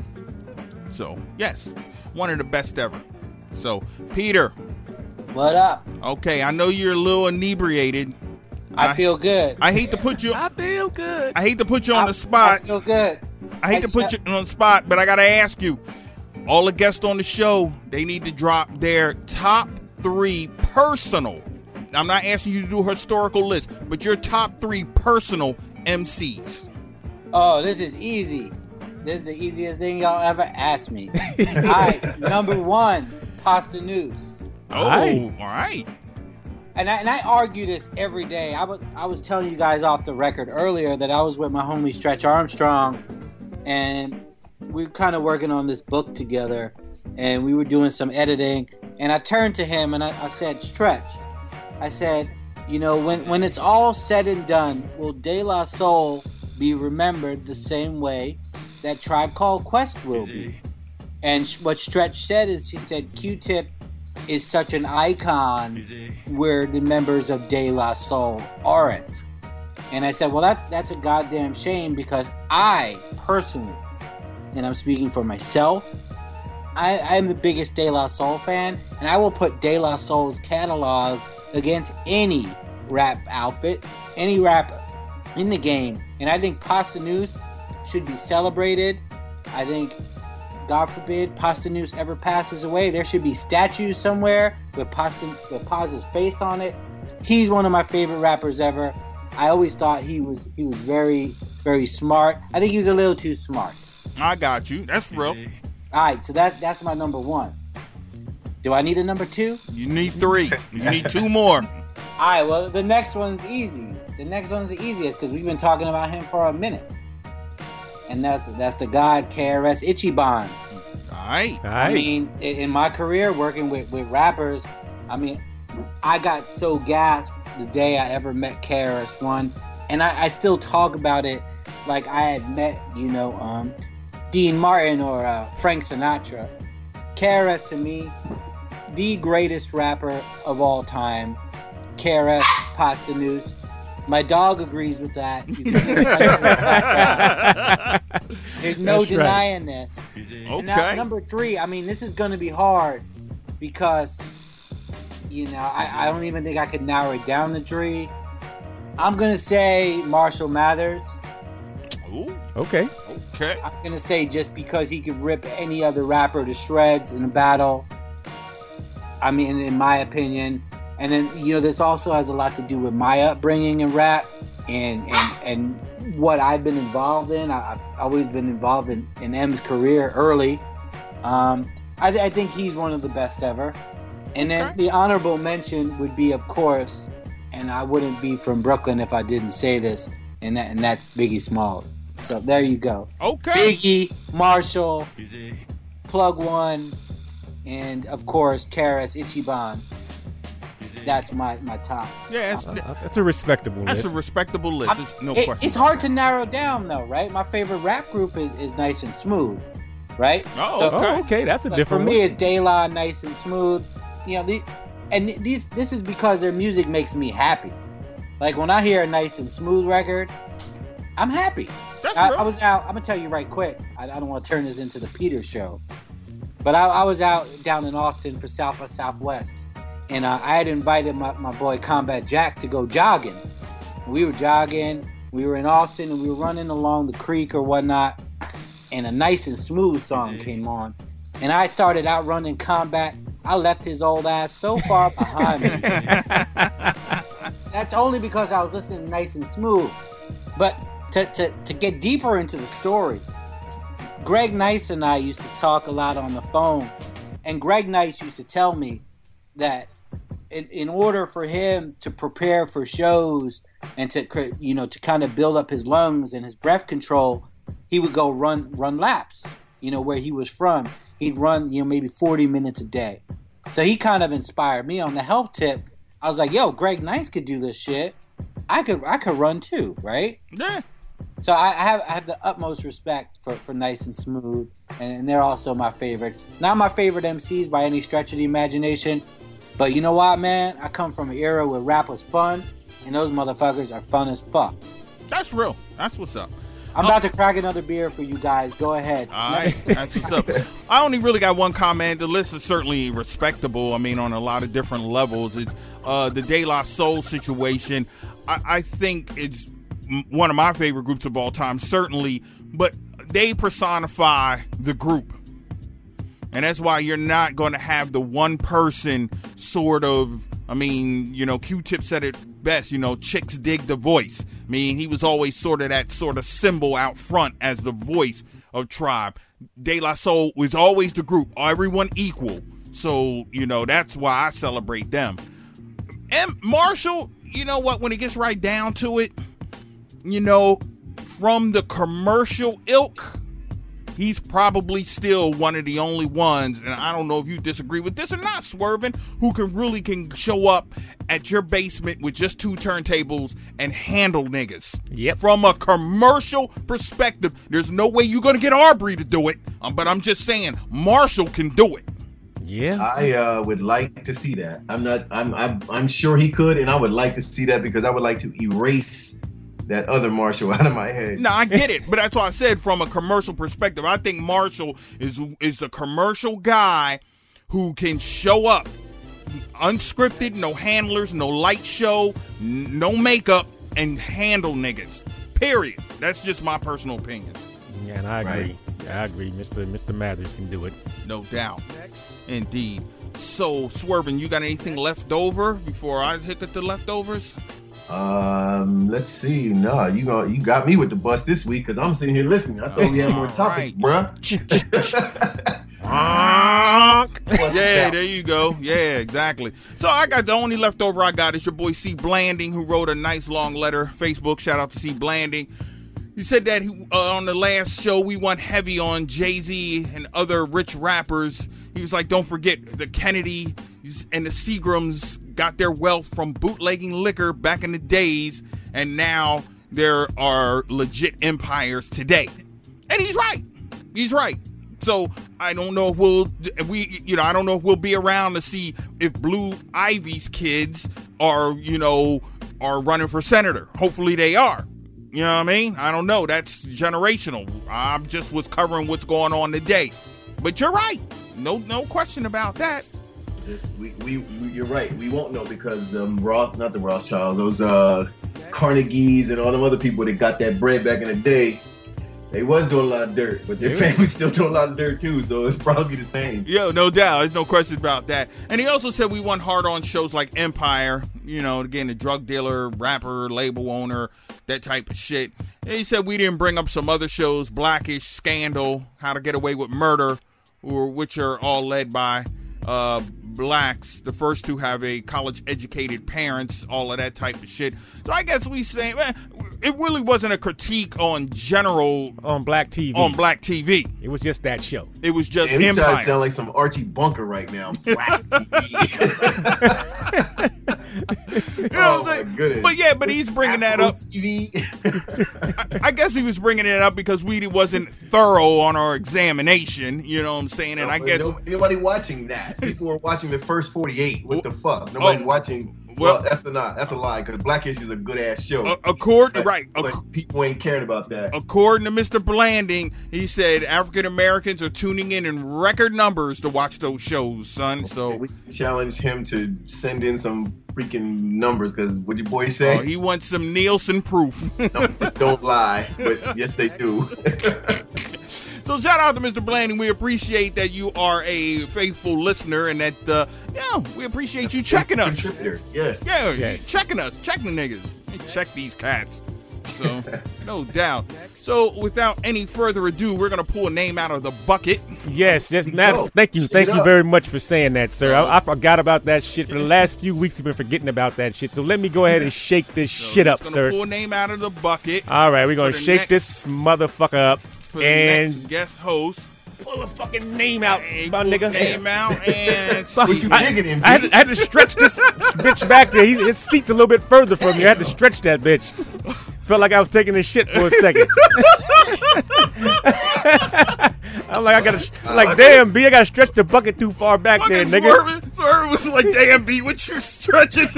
So, yes, one of the best ever. So, Peter, What up? okay, I know you're a little inebriated. I, feel good. I hate to put you I feel good. I hate to put you on I- the spot. I feel good. I hate to put you on the spot, but I gotta ask you. All the guests on the show, they need to drop their top three personal. I'm not asking you to do a historical list, but your top three personal M Cs. Oh, this is easy. This is the easiest thing y'all ever asked me. All right, number one, Pasta News. Oh, Aye. all right. And I, and I argue this every day. I was I was telling you guys off the record earlier that I was with my homie Stretch Armstrong, and we were kind of working on this book together, and we were doing some editing. And I turned to him and I, I said, Stretch, I said, you know, when, when it's all said and done, will De La Soul be remembered the same way that Tribe Called Quest will be? And sh- what Stretch said is, he said, Q-Tip is such an icon where the members of De La Soul aren't. And I said, well, that that's a goddamn shame, because I personally, and I'm speaking for myself, I, I'm the biggest De La Soul fan, and I will put De La Soul's catalog against any rap outfit, any rapper in the game. And I think Pasta News should be celebrated. I think, God forbid, Pasta News ever passes away, there should be statues somewhere with Pasta with Pasta's face on it. He's one of my favorite rappers ever. I always thought he was he was very, very smart. I think he was a little too smart. I got you. That's real. All right, so that's that's my number one. Do I need a number two? You need three. You need two more. All right, well, the next one's easy. The next one's the easiest because we've been talking about him for a minute. And that's that's the god K R S Ichiban. All right. All I right. mean, in, in my career working with, with rappers, I mean, I got so gassed the day I ever met K R S One. And I, I still talk about it like I had met, you know, um, Dean Martin or uh, Frank Sinatra. K R S to me, the greatest rapper of all time. K R S, Pasta News. My dog agrees with that. You can- There's no That's right. denying this. And now, Okay. number three, I mean, this is going to be hard because, you know, I, I don't even think I could narrow it down to three. I'm going to say Marshall Mathers. Ooh, Okay. okay. I'm going to say just because he could rip any other rapper to shreds in a battle. I mean, in my opinion. And then, you know, this also has a lot to do with my upbringing in rap and and, and what I've been involved in. I, I've always been involved in, in M's career early. Um, I, I think he's one of the best ever. And then Okay. the honorable mention would be, of course, and I wouldn't be from Brooklyn if I didn't say this, and that and that's Biggie Smalls. So there you go. Okay. Biggie, Marshall, Plug One, and of course K R S Ichiban. That's my, my top. Yeah, it's, Uh, that's a respectable that's a list. respectable list. It's no It- question. it's hard to narrow down though, right? My favorite rap group is, is Nice and Smooth. right? Oh, So- okay. Oh, okay, that's a Like, different for me, one. it's De La, Nice and Smooth. You know, the, and these this is because their music makes me happy. Like when I hear a Nice and Smooth record, I'm happy. That's I, real. I was out. I'm gonna tell you right quick. I, I don't want to turn this into the Peter show, but I, I was out down in Austin for South by Southwest, and uh, I had invited my, my boy Combat Jack to go jogging. We were jogging. We were in Austin, and we were running along the creek or whatnot, and a Nice and Smooth song came on, and I started outrunning Combat. I left his old ass so far behind me. That's only because I was listening to Nice and Smooth. But to, to, to get deeper into the story, Greg Nice and I used to talk a lot on the phone. And Greg Nice used to tell me that in, in order for him to prepare for shows and to cr- you know to kind of build up his lungs and his breath control, he would go run run laps. You know, where he was from, he'd run you know maybe forty minutes a day. So he kind of inspired me on the health tip. I was like, yo, Greg Nice could do this shit. I could I could run too, right? Yeah. So I, I have I have the utmost respect for, for Nice and Smooth, and, and they're also my favorites. Not my favorite M Cs by any stretch of the imagination, but you know what, man? I come from an era where rap was fun, and those motherfuckers are fun as fuck. That's real. That's what's up. I'm about to crack another beer for you guys. Go ahead. All right, that's what's up. I only really got one comment. The list is certainly respectable. I mean, on a lot of different levels. It's uh, the De La Soul situation. I, I think it's m- one of my favorite groups of all time, certainly. But they personify the group, and that's why you're not going to have the one person sort of. I mean, you know, Q-Tip said it best, you know, chicks dig the voice. I mean, he was always sort of that sort of symbol out front as the voice of Tribe. De La Soul was always the group, everyone equal. So, you know, that's why I celebrate them. And Marshall, you know what, when it gets right down to it, you know, from the commercial ilk, he's probably still one of the only ones, and I don't know if you disagree with this or not, Swervin, who can really can show up at your basement with just two turntables and handle niggas. Yep. From a commercial perspective, there's no way you're gonna get Arbery to do it, um, but I'm just saying Marshall can do it. Yeah. I uh, would like to see that. I'm not. I'm, I'm. I'm sure he could, and I would like to see that because I would like to erase that other Marshall out of my head. No, I get it, but that's why I said from a commercial perspective, I think Marshall is is the commercial guy who can show up unscripted, no handlers, no light show, n- no makeup, and handle niggas. Period. That's just my personal opinion. Yeah, and I agree. Right. I agree. Mister Mister Mathers can do it. No doubt. Indeed. So, Swervin, you got anything left over before I hit at the leftovers? Um, let's see. No, you go. You got me with the bus this week because I'm sitting here listening. I thought we had more All topics, right. bruh. Yeah, there you go. Yeah, exactly. So I got the only leftover I got is your boy C. Blanding, who wrote a nice long letter. Facebook, shout out to C. Blanding. He said that he, uh, on the last show we went heavy on Jay-Z and other rich rappers. He was like, don't forget the Kennedy and the Seagrams got their wealth from bootlegging liquor back in the days, and now there are legit empires today. And he's right. He's right. So I don't know if we'll we you know I don't know if we'll be around to see if Blue Ivy's kids are you know are running for senator. Hopefully they are. You know what I mean? I don't know. That's generational. I just was covering what's going on today. But you're right. No no question about that. This, we, we, we, you're right. We won't know because the Roth, not the Rothschilds, those uh, Carnegies and all them other people that got that bread back in the day, they was doing a lot of dirt, but their Yeah. family's still doing a lot of dirt too. So it's probably the same. Yo, no doubt. There's no question about that. And he also said we want hard on shows like Empire, you know, again, the drug dealer, rapper, label owner, that type of shit. And he said we didn't bring up some other shows, Blackish, Scandal, How to Get Away with Murder, or which are all led by uh, blacks. The first two have a college-educated parents, all of that type of shit. So I guess we say, man, it really wasn't a critique on general On Black T V. on black T V. It was just that show. It was just Damn, he Empire. sound like some Archie Bunker right now. Black T V. You know Oh, what I'm saying? my goodness. But yeah, but he's bringing that Apple up. T V. I, I guess he was bringing it up because we wasn't thorough on our examination. You know what I'm saying? And I guess no, nobody watching that. People were watching the first forty-eight. What the fuck? Nobody's Oh, watching. well- Well, that's the not. That's a lie. Because Black Issue is a good ass show. uh, accord But- right. But ac- people ain't caring about that. According to Mister Blanding, he said African Americans are tuning in in record numbers to watch those shows, son. So We challenge him to send in some freaking numbers. Because what your boy say? uh, he wants some Nielsen proof. Numbers don't lie, but yes, they do. So shout out to Mister Blanding. We appreciate that you are a faithful listener and that, uh, yeah, we appreciate you checking us. Contributor, yes. Yeah, Yes. checking us, checking the niggas. Check these cats. So, no doubt. So, without any further ado, we're going to pull a name out of the bucket. Yes, yes. you Matt, go. thank you, Shit thank you up. very much for saying that, sir. I, I forgot about that shit for the last few weeks. We've been forgetting about that shit. So let me go ahead and shake this So shit up, just sir. gonna pull a name out of the bucket All right, we're gonna for the shake next- this motherfucker up for the and next guest host. pull a fucking name out, Hey, my pull nigga. Name out and Fuck, What you I, digging in, I had, B? to, I had to stretch this bitch back there. He, his seat's a little bit further from me. I had to stretch that bitch. Felt like I was taking a shit for a second. I'm like, I gotta, I'm like, damn, B, I gotta stretch the bucket too far back there, Fucking nigga. Swerve, Swerve was like, damn, B, what you stretching?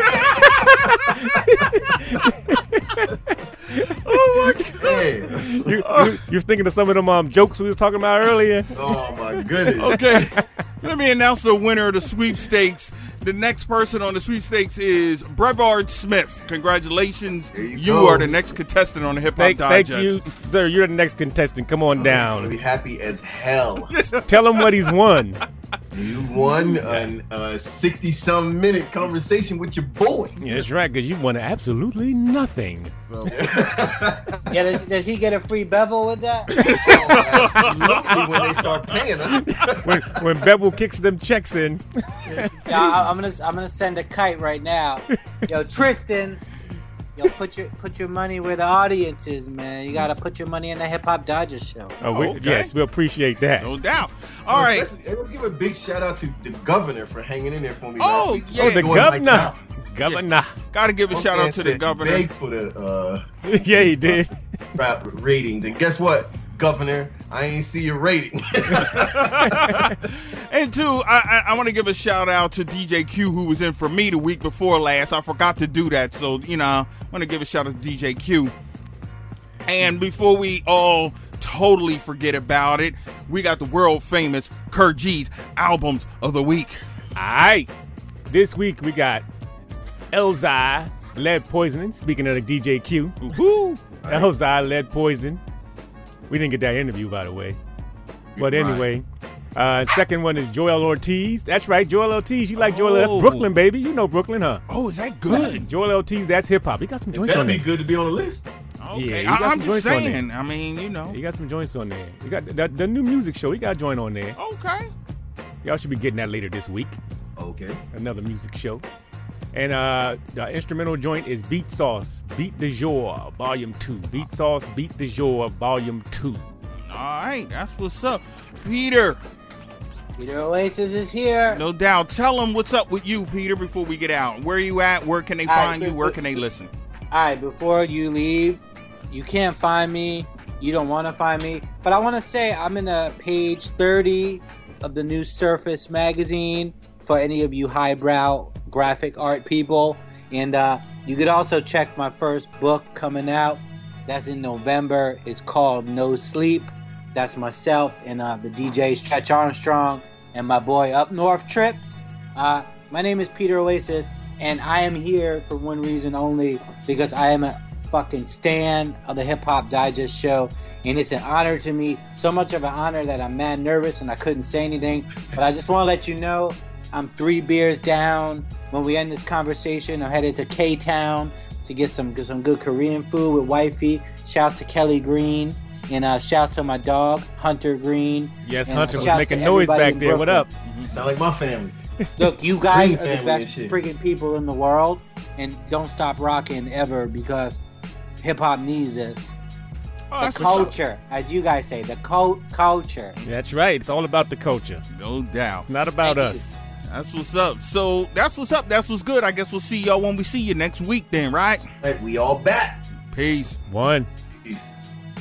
Oh, my God. Damn. You, you, you was thinking of some of them um, jokes we was talking about earlier? Oh my goodness. Okay, let me announce the winner of the sweepstakes. The next person on the sweepstakes is Brevard Smith. Congratulations. There you You go. are the next contestant on the Hip Hop Thank, thank Digest. you, sir. You're the next contestant. Come on I'm down. gonna be happy as hell. Tell him what he's won. You won an uh, sixty-some minute conversation with your boys. Yeah, that's right, because you won absolutely nothing. Yeah, does, does he get a free bevel with that? Absolutely, when they start paying us. When when Bevel kicks them checks in. Yeah, I, I'm gonna I'm gonna send a kite right now. Yo, Tristan. Yo, put your put your money where the audience is, man. You gotta put your money in the Hip Hop Digest show. Oh, we, okay. Yes, we appreciate that. No doubt. All right. Let's, let's give a big shout out to the governor for hanging in there for me. Oh, last week. yeah. Oh, the Going like governor. that. Governor. Got to give a My shout man out to said the he governor. begged for the uh, Yeah, he did. rap ratings, and guess what, governor? I ain't see your rating. And two, I, I, I want to give a shout out to D J Q, who was in for me the week before last. I forgot to do that, so you know, I want to give a shout out to D J Q. And before we all totally forget about it, we got the world famous Kurt G's albums of the week. All right. This week we got Elzai, Lead Poisoning. Speaking of the D J Q. Woo! Elzai, Lead Poison. We didn't get that interview, by the way. But Right. anyway, uh, second one is Joel Ortiz. That's right, Joel Ortiz. You like Joel? That's Oh. Brooklyn, baby. You know Brooklyn, huh? Oh, is that good? Joel Ortiz, that's hip hop. He got some joints That'd on be there. good to be on the list. Okay, Yeah, you I, got I'm some just joints on there. saying. I mean, you know. He got some joints on there. You got the, the new music show. He got a joint on there. Okay. Y'all should be getting that later this week. Okay. Another music show. And uh, the instrumental joint is Beat Sauce, Beat de Jour, Volume two. Beat Sauce, Beat de Jour, Volume two. All right, that's what's up. Peter, Peter Oasis is here. no doubt. Tell them what's up with you, Peter, before we get out. Where you at? Where can they All right, find you? but- Where but- can they listen? All right, before you leave, you can't find me. You don't want to find me. But I want to say I'm in a page thirty of the new Surface magazine for any of you highbrow graphic art people. And uh, you could also check my first book coming out. That's in November. It's called No Sleep. That's myself and uh, the D J Stretch Armstrong and my boy Up North Trips. Uh, my name is Peter Oasis, and I am here for one reason only, because I am a fucking stan of the Hip Hop Digest show, and it's an honor to me, so much of an honor that I'm mad nervous and I couldn't say anything. But I just want to let you know I'm three beers down. When we end this conversation, I'm headed to K-Town to get some get some good Korean food with wifey. Shouts to Kelly Green, and uh, shouts to my dog Hunter Green. Yes, And Hunter was shouts making to noise everybody back in there. What up? Brooklyn. Sound like my family. Look, you guys Green are the family best and shit. freaking people in the world, and don't stop rocking ever, because hip hop needs this. Oh, The that's what's up. culture, as you guys say, the cult culture. That's right. It's all about the culture. No doubt. It's not about Thank you. us. That's what's up. So that's what's up. That's what's good. I guess we'll see y'all when we see you next week then, right? Hey, we all back. Peace. One. Peace.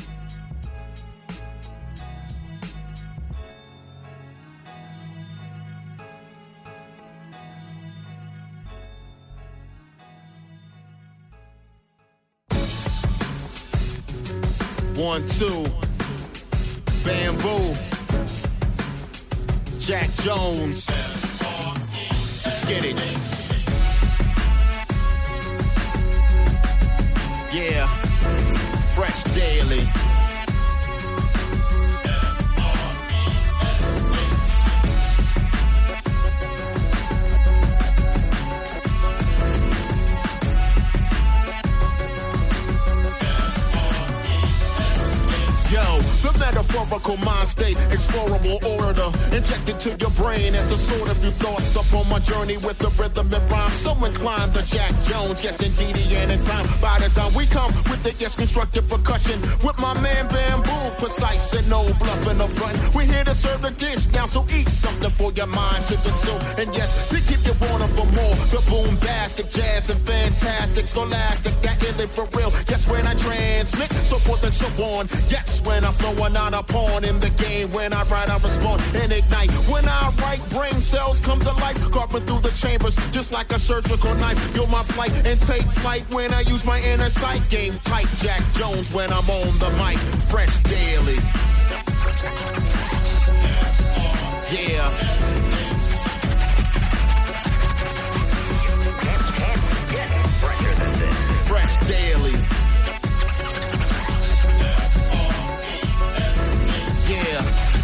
One, two, Bamboo, Jack Jones, let's get it. Yeah, Fresh Daily. Yo, the metaphorical mind state, explorable order, injected to your brain as a sword of your thoughts upon my journey with the rhythm and rhyme. So inclined to Jack Jones, yes indeed, and in time. By design, we come with the yes constructive percussion. With my man Bamboo, precise and no bluff in the front. We're here to serve the dish now, so eat something for your mind to consume. And yes, to keep you wanting for more. The bombastic, jazz and fantastic, scholastic, that illy for real. Yes, when I transmit, so forth and so on. Yes, when I'm flowing out a pawn in the game. When I write, I respond and ignite. When I write, brain cells come to life, carving through the chambers just like a surgical knife. You're my plight and take flight when I use my inner sight. Game tight, Jack Jones when I'm on the mic. Fresh Daily. Yeah. Fresh Daily. Yeah.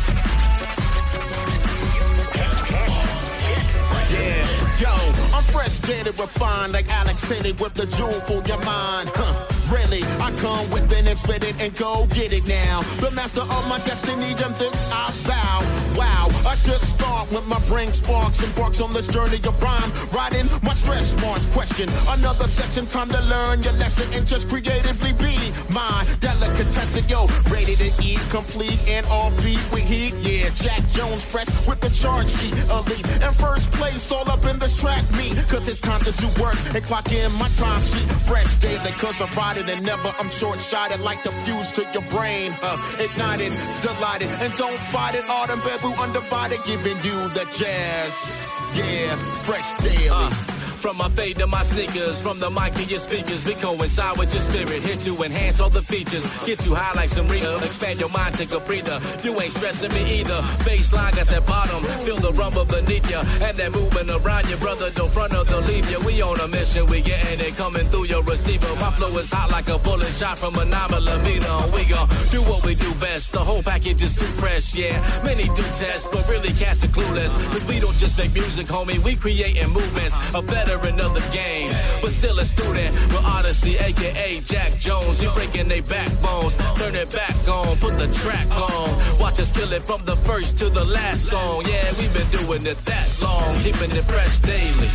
Yeah. Yo, I'm fresh, daily, refined like Alex Haley with the jewel for your mind. Huh. Really, I come with an expedient and go get it now. The master of my destiny, and this I vow. Wow, I just start with my brain sparks, embarks on this journey of rhyme. Riding my stress marks, question another section, time to learn your lesson and just creatively be my delicatessen. Yo, ready to eat, complete and all beat with heat. Yeah, Jack Jones fresh with the charge sheet, elite. And first place all up in this track meet, cause it's time to do work and clock in my time sheet. Fresh daily, cause I ride it and never I'm short-sighted like the fuse to your brain. Uh, ignited, delighted, and don't fight it. Autumn Bamboo undivided, giving you the jazz. Yeah, Fresh Daily. Uh. From my fade to my sneakers, from the mic to your speakers, we coincide with your spirit, here to enhance all the features, get you high like some Rita, expand your mind, take a breather, you ain't stressing me either, baseline at that bottom, feel the rumble beneath ya, and that movement around your brother, don't front or they'll leave ya, we on a mission, we getting it coming through your receiver, my flow is hot like a bullet shot from a nine millimeter, we gon' do what we do best, the whole package is too fresh, yeah, many do tests, but really cats are clueless, cause we don't just make music, homie, we creating movements, a better another game, but still a student with Odyssey, aka Jack Jones. We breaking they backbones, turn it back on, put the track on. Watch us kill it from the first to the last song. Yeah, we've been doing it that long, keeping it fresh daily.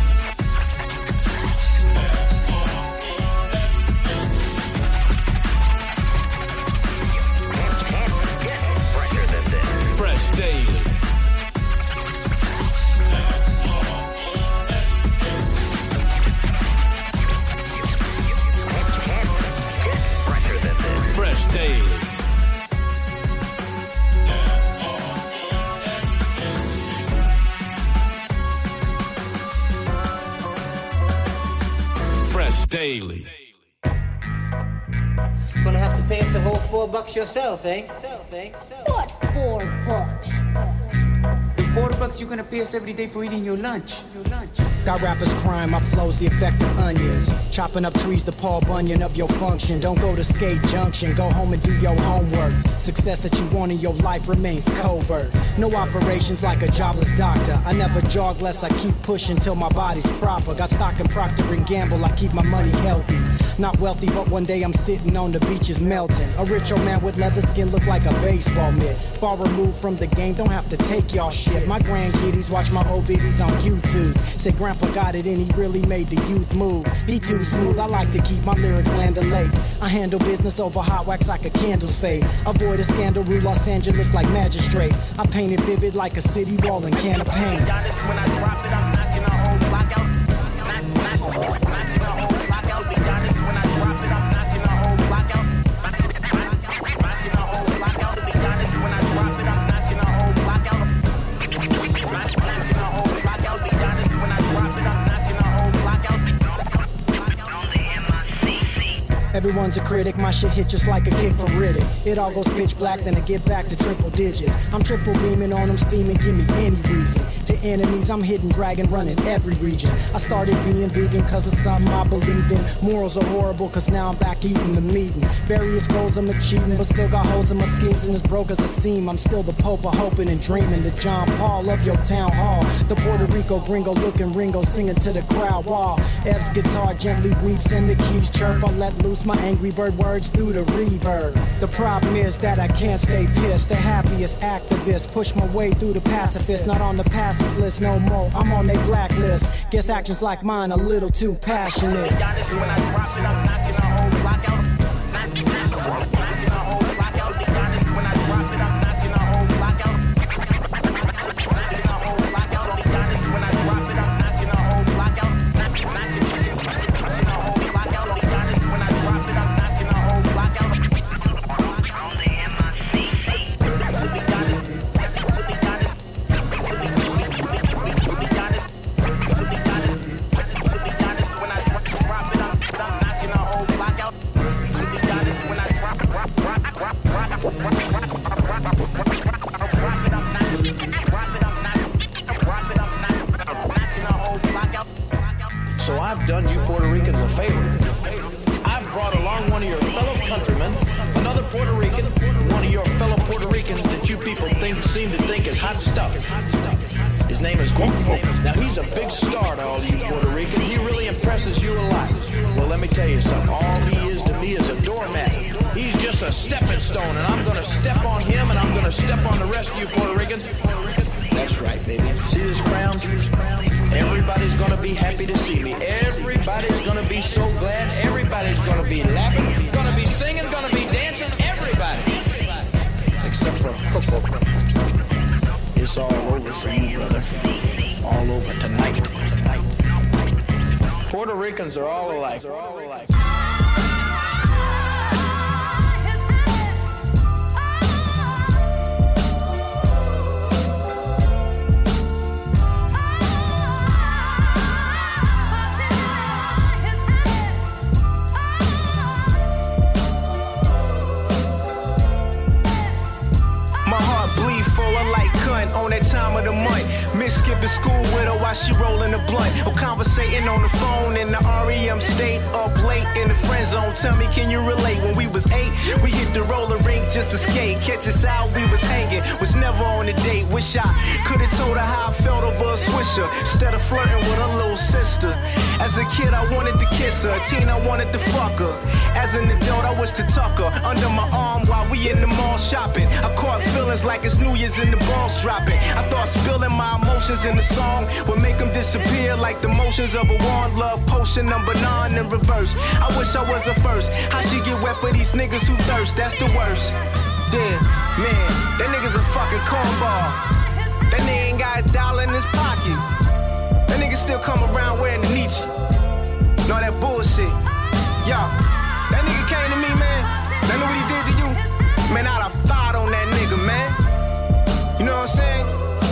Fresh daily. Fresh Daily. Fresh Daily. Gonna have to pay us a whole four bucks yourself, eh? Self, eh? Self. What four bucks? The four bucks you're gonna pay us every day for eating your lunch. Your lunch. Got rappers crying, my flow's the effect of onions. Chopping up trees, the Paul Bunyan of your function. Don't go to Skate Junction, go home and do your homework. Success that you want in your life remains covert. No operations like a jobless doctor. I never jog less, I keep pushing till my body's proper. Got stock in Procter and Gamble, I keep my money healthy. Not wealthy, but one day I'm sitting on the beaches melting. A rich old man with leather skin look like a baseball mitt. Far removed from the game, don't have to take y'all shit. My grandkiddies watch my old videos on YouTube. Say grandpa got it and he really made the youth move. He too smooth, I like to keep my lyrics landing late. I handle business over hot wax like a candle's fade. Avoid a scandal, rule Los Angeles like magistrate. I paint it vivid like a city wall and can of paint. When I drop it, I'm knocking a whole block out. Knock, knock, knocking a whole block out. Be honest, when I drop it, I'm knocking a whole block out. Knocking a whole block out. Be honest, when I drop it, I'm knocking a whole block out. Knocking a whole block out. Be honest, when I drop it, I'm knocking a whole block out. Everyone's a critic, my shit hit just like a kick from Riddick. It all goes pitch black, then I get back to triple digits. I'm triple beaming on them, steaming, give me any reason. To enemies, I'm hidden dragon, running every region. I started being vegan cause of something I believed in. Morals are horrible cause now I'm back eating the meeting. Various goals I'm achieving, but still got holes in my schemes. And as broke as I seem, I'm still the Pope of hoping and dreaming. The John Paul of your town hall. The Puerto Rico gringo looking Ringo singing to the crowd wall. Ev's guitar gently weeps and the keys chirp. I let loose my angry bird words through the reverb. The problem is that I can't stay pissed. The happiest activist, push my way through the pacifist. Not on the passes list no more, I'm on their blacklist. Guess actions like mine a little too passionate. Be honest, when I drop it, I'm knocking a whole block out. Knocking a whole block out. Be honest, when I drop it, I'm knocking a whole block out. Knocking a whole block out. Be honest, when I drop it, I'm knocking a whole block out. Knocking a whole block out. Be honest, when I drop it, I'm knocking a whole block out. Only in my C C. To be honest, to be honest, to be honest, to be honest, to be honest, when I drop it, I'm, I'm knocking a whole block out. To be honest, when I drop, drop, drop, drop, drop, drop, drop it, I'm knocking, drop it, I'm knocking, drop it, I'm knocking, knocking a whole block out. So I've done you Puerto Ricans a favor. I've brought along one of your fellow countrymen, another Puerto Rican, one of your fellow Puerto Ricans that you people think seem to think is hot stuff. His name is Cuoco. Now he's a big star to all you Puerto Ricans. He really impresses you a lot. Well, let me tell you something. All he is to me is a doormat. He's just a stepping stone, and I'm going to step on him, and I'm going to step on the rest of you Puerto Ricans. That's right, baby. See this crown? Everybody's going to be happy to see me. Everybody's going to be so glad. Everybody's going to be laughing, going to be singing, going to be dancing. Everybody. Except for Coco. It's all over for you, brother. All over tonight. Puerto Ricans are all alike. Are all alike. On that time of the month, miss skipping school with her while she rolling a blunt, or conversating on the phone in the R E M state, up late in the friend zone. Tell me, can you relate? When we was eight, we hit the roller rink just to skate. Catch us out, we was hanging, was never on a date. Wish I could've told her how I felt over a swisher, instead of flirting with her little sister. As a kid, I wanted to kiss her. A teen, I wanted to fuck her. As an adult, I wish to tuck her under my arm while we in the mall shopping. I caught feelings like it's New Year's and the balls dropping. I thought spilling my emotions in the song would make them disappear like the motions of a wand. Love potion number nine in reverse. I wish I was a first. How she get wet for these niggas who thirst? That's the worst. Damn, man, that nigga's a fucking cornball. That nigga ain't got a dollar in his pocket. That nigga still come around wearing the Nietzsche. No, that bullshit. Yo, that nigga came to me, man. That knew what he did to you. Man, I'd have thought on that nigga, man. You know what I'm saying?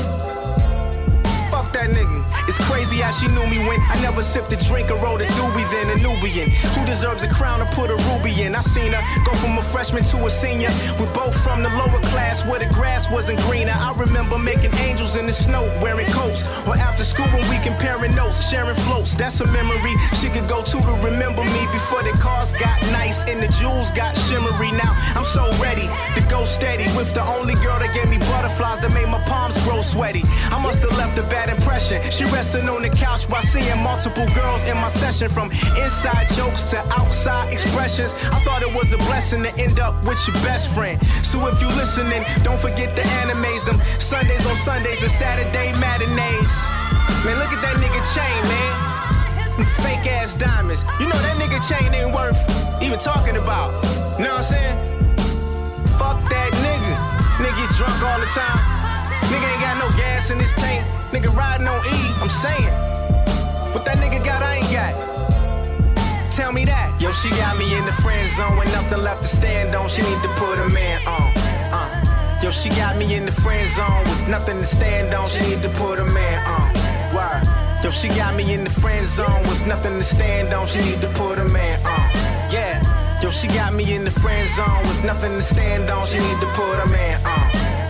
Fuck that nigga. It's crazy how she knew me when I never sipped a drink or rolled a doobie then a Nubian. Who deserves a crown to put a ruby in? I seen her go from a freshman to a senior. We're both from the lower class where the grass wasn't greener. I remember making angels in the snow, wearing coats. Or after school when we comparing notes, sharing floats. That's a memory she could go to to remember me before the cars got nice and the jewels got shimmery. Now I'm so ready to go steady with the only girl that gave me butterflies butterflies that made my palms grow sweaty. I must have left a bad impression. She resting on the couch while seeing multiple girls in my session. From inside jokes to outside expressions, I thought it was a blessing to end up with your best friend. So if you listening, don't forget the animes, them Sundays on Sundays and Saturday matinees. Man, look at that nigga chain, man. Some fake ass diamonds. You know that nigga chain ain't worth even talking about. You know what I'm saying? Fuck that nigga. Nigga get drunk all the time. Nigga ain't got no gas in his tank. Nigga riding on E, I'm saying. What that nigga got, I ain't got. Tell me that. Yo, she got me in the friend zone with nothing left to stand on. She need to put a man on. Uh. Yo, she got me in the friend zone with nothing to stand on. She need to put a man on. Word. Yo, she got me in the friend zone with nothing to stand on. She need to put a man on. Yeah. Yo, she got me in the friend zone with nothing to stand on. She need to put a man on.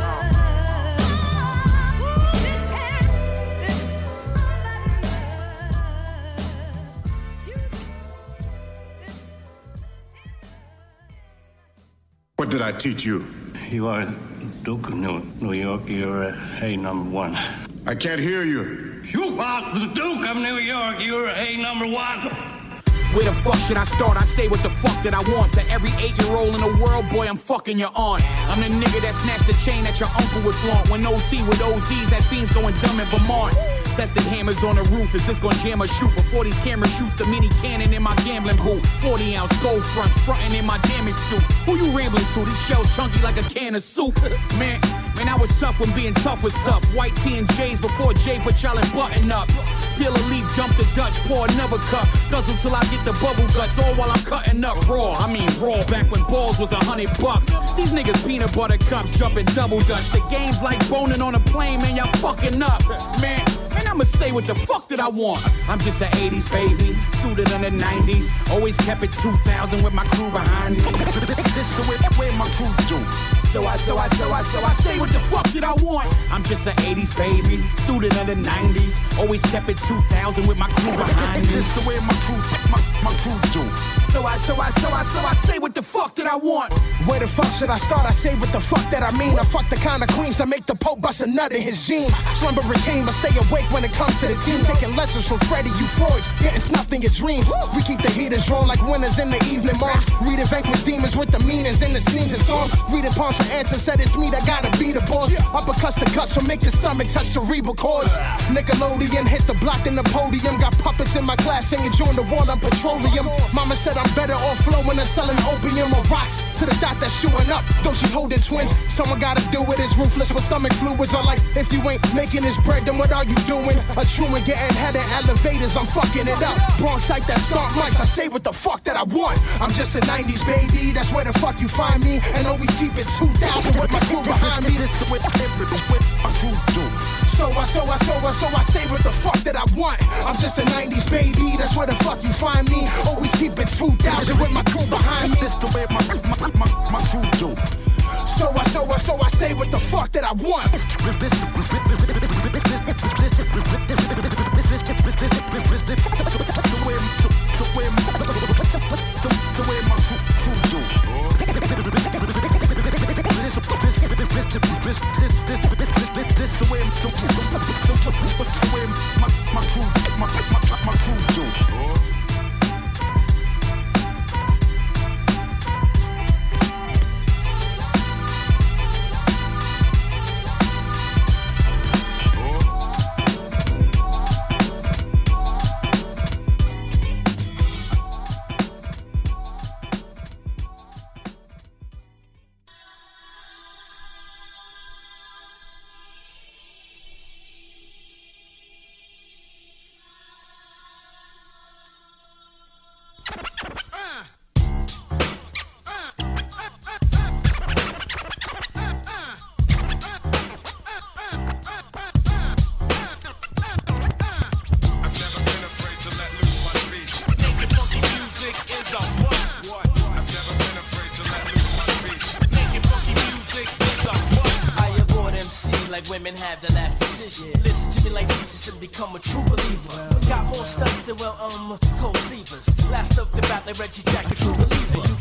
What did I teach you? You are Duke of New, New York. You're uh, A number one. I can't hear you. You are the Duke of New York. You're A number one. Where the fuck should I start? I say what the fuck that I want. To every eight-year-old in the world, boy, I'm fucking your aunt. I'm the nigga that snatched the chain that your uncle would flaunt. When O T with O Zs, that fiend's going dumb in Vermont. Tested hammers on the roof, is this gonna jam or shoot? Before these cameras shoots the mini cannon in my gambling booth. forty ounce gold fronts, frontin' in my damage suit. Who you rambling to? These shells chunky like a can of soup. Man, man, I was tough when being tough was tough. White T and J's before Jay put y'all in button up. Peel a leaf, dump the Dutch, pour another cup. Guzzle till I get the bubble guts, all while I'm cutting up raw. I mean raw, back when balls was a hundred bucks. These niggas peanut butter cups, jumping double dutch. The game's like boning on a plane, man, y'all fucking up. Man, man, I'ma say what the fuck that I want. I'm just an eighties baby, student in the nineties. Always kept it two thousand with my crew behind me. This the way, way my crew do. So I, so I, so I, so I say what the fuck that I want. I'm just an eighties baby, student in the nineties. Always kept it two thousand with my crew behind me. This the way my crew, my, my crew do. So I, so I, so I, so I say what the fuck that I want. Where the fuck should I start? I say what the fuck that I mean. I fuck the kind of queens that make the Pope bust a nut in his jeans. Slumber retain, but stay awake when it comes to the team. Taking lessons from Freddie, you Freud's, getting snuffed in your dreams. We keep the heaters drawn like winners in the evening marks. Reading vanquish demons with the meanings in the scenes and songs. Reading palms for answers, said it's me that gotta be the boss. Uppercuts the guts will make your stomach touch cerebral cords. Nickelodeon hit the block in the podium. Got puppets in my class singing join the war on petroleum. Mama said I'm better off flowing than selling opium or rocks to the dot that's shooting up. Though she's holding twins, someone gotta do it. It's ruthless with stomach fluids. Are like, if you ain't making this bread, then what are you doing? A truant getting head in elevators, I'm fucking it up. Bronx like that stomp mice, I say what the fuck that I want. I'm just a nineties baby, that's where the fuck you find me. And always keep it two thousand with my crew behind me. So I, so I, so I, so I say what the fuck that I want. I'm just a nineties baby, that's where the fuck you find me. Always keep it two thousand with my crew behind me. This the way my, my, my, my crew do. So I, so I, so I say what the fuck that I want. This the way my my crew my my my crew do. Like women have the last decision. Yeah. Listen to me like Jesus and become a true believer. Well, got more stunts than well, um, Cold Seavers. Last up the bat like Reggie Jack, a true believer. You can make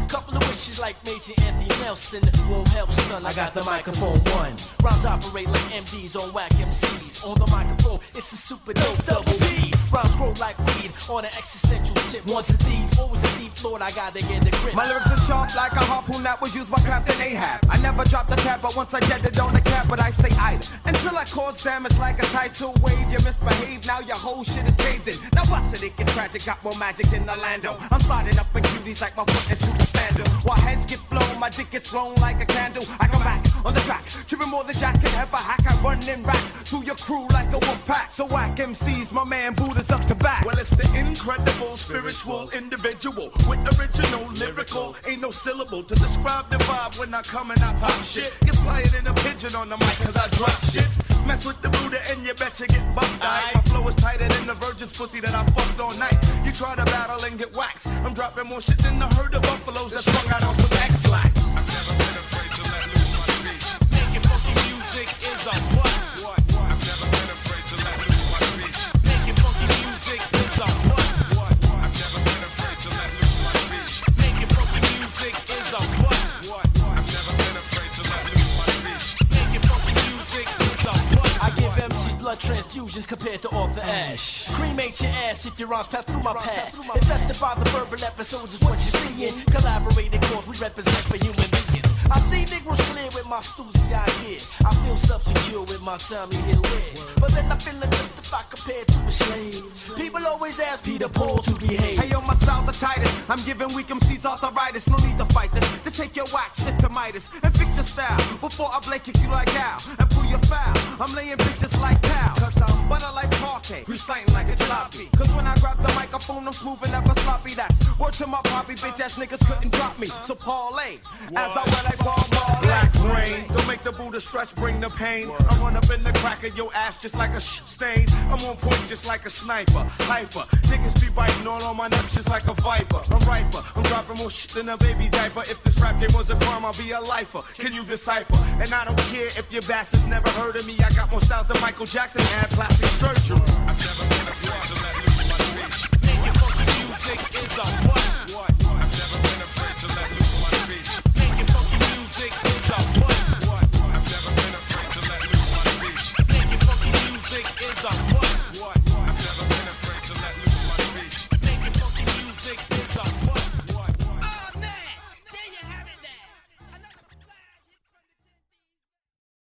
Couple of wishes like Major Anthony Nelson. Won't help, son, I got the microphone one. Rhymes operate like M Ds on whack M Cs. On the microphone, it's a super dope double D. Rhymes grow like weed on an existential tip. Once a thief, always a deep thought, I gotta get the grip. My lyrics are sharp like a harpoon that was used by Captain Ahab. I never dropped the tab, but once I get it on the cap, but I stay idle. Until I cause damage like a tidal wave. You misbehave, now your whole shit is caved in. Now bust it, it gets tragic, got more magic than Orlando. I'm sliding up in cuties like my foot into the sandal. While heads get blown, my dick gets blown like a candle. I come back on the track, tripping more than Jack can ever hack. I run and rack through your crew like a wolf pack. So whack M Cs, my man Buddha's up to back. Well, it's the incredible spiritual individual with original lyrical. Ain't no syllable to describe the vibe when I come and I pop shit. Get quiet in a pigeon on the mic cause I drop shit. Mess with the Buddha and you betcha get bumped. Right? My flow is tighter than the virgin's pussy that I fucked all night. You try to battle and get waxed. I'm dropping more shit than the herd of buffaloes that sprung out on some X-Lax. I've never been afraid to let loose my speech. Making funky music is a what? What? I've never been afraid to let loose my speech. Making funky music is a what? What? I've never been afraid to let loose my speech. Making funky music is a what? What? I've never been afraid to let loose my speech. Making funky music is a what? I give M Cs blood transfusions compared to Arthur Ashe. Cremate your ass if your rhymes pass through my path. Infested by the verbal episodes is what you're seeing. Collaborating cause we represent for human beings. I see Negroes clear with my Stussy out here. I feel self-secure with my Tommy Hill wig. But then I feel justified compared to a slave. People always ask Peter Paul to behave. Hey yo, my styles are tightest. I'm giving weak M Cs arthritis. No need to fight this. Just take your whack shit to Midas and fix your style before I blade kick you like Al and pull your foul. I'm laying bitches like cow. Cause I'm butter like parquet, reciting like a jalopy. Cause when I grab the microphone, I'm smooth and never sloppy. That's word to my poppy, bitch ass niggas couldn't drop me. So parlay, as I wear like ball ball. Black rain, don't make the Buddha stretch, bring the pain. I run up in the crack of your ass just like a sh stain. I'm on point just like a sniper, hyper. Niggas be biting all on my nuts just like a viper. I'm riper, I'm dropping more shit than a baby diaper. If this rap game was a crime, I'll be a lifer. Can you decipher? And I don't care if your bastards never heard of me. I got more styles than Michael Jackson had plastic surgery. I've never been afraid.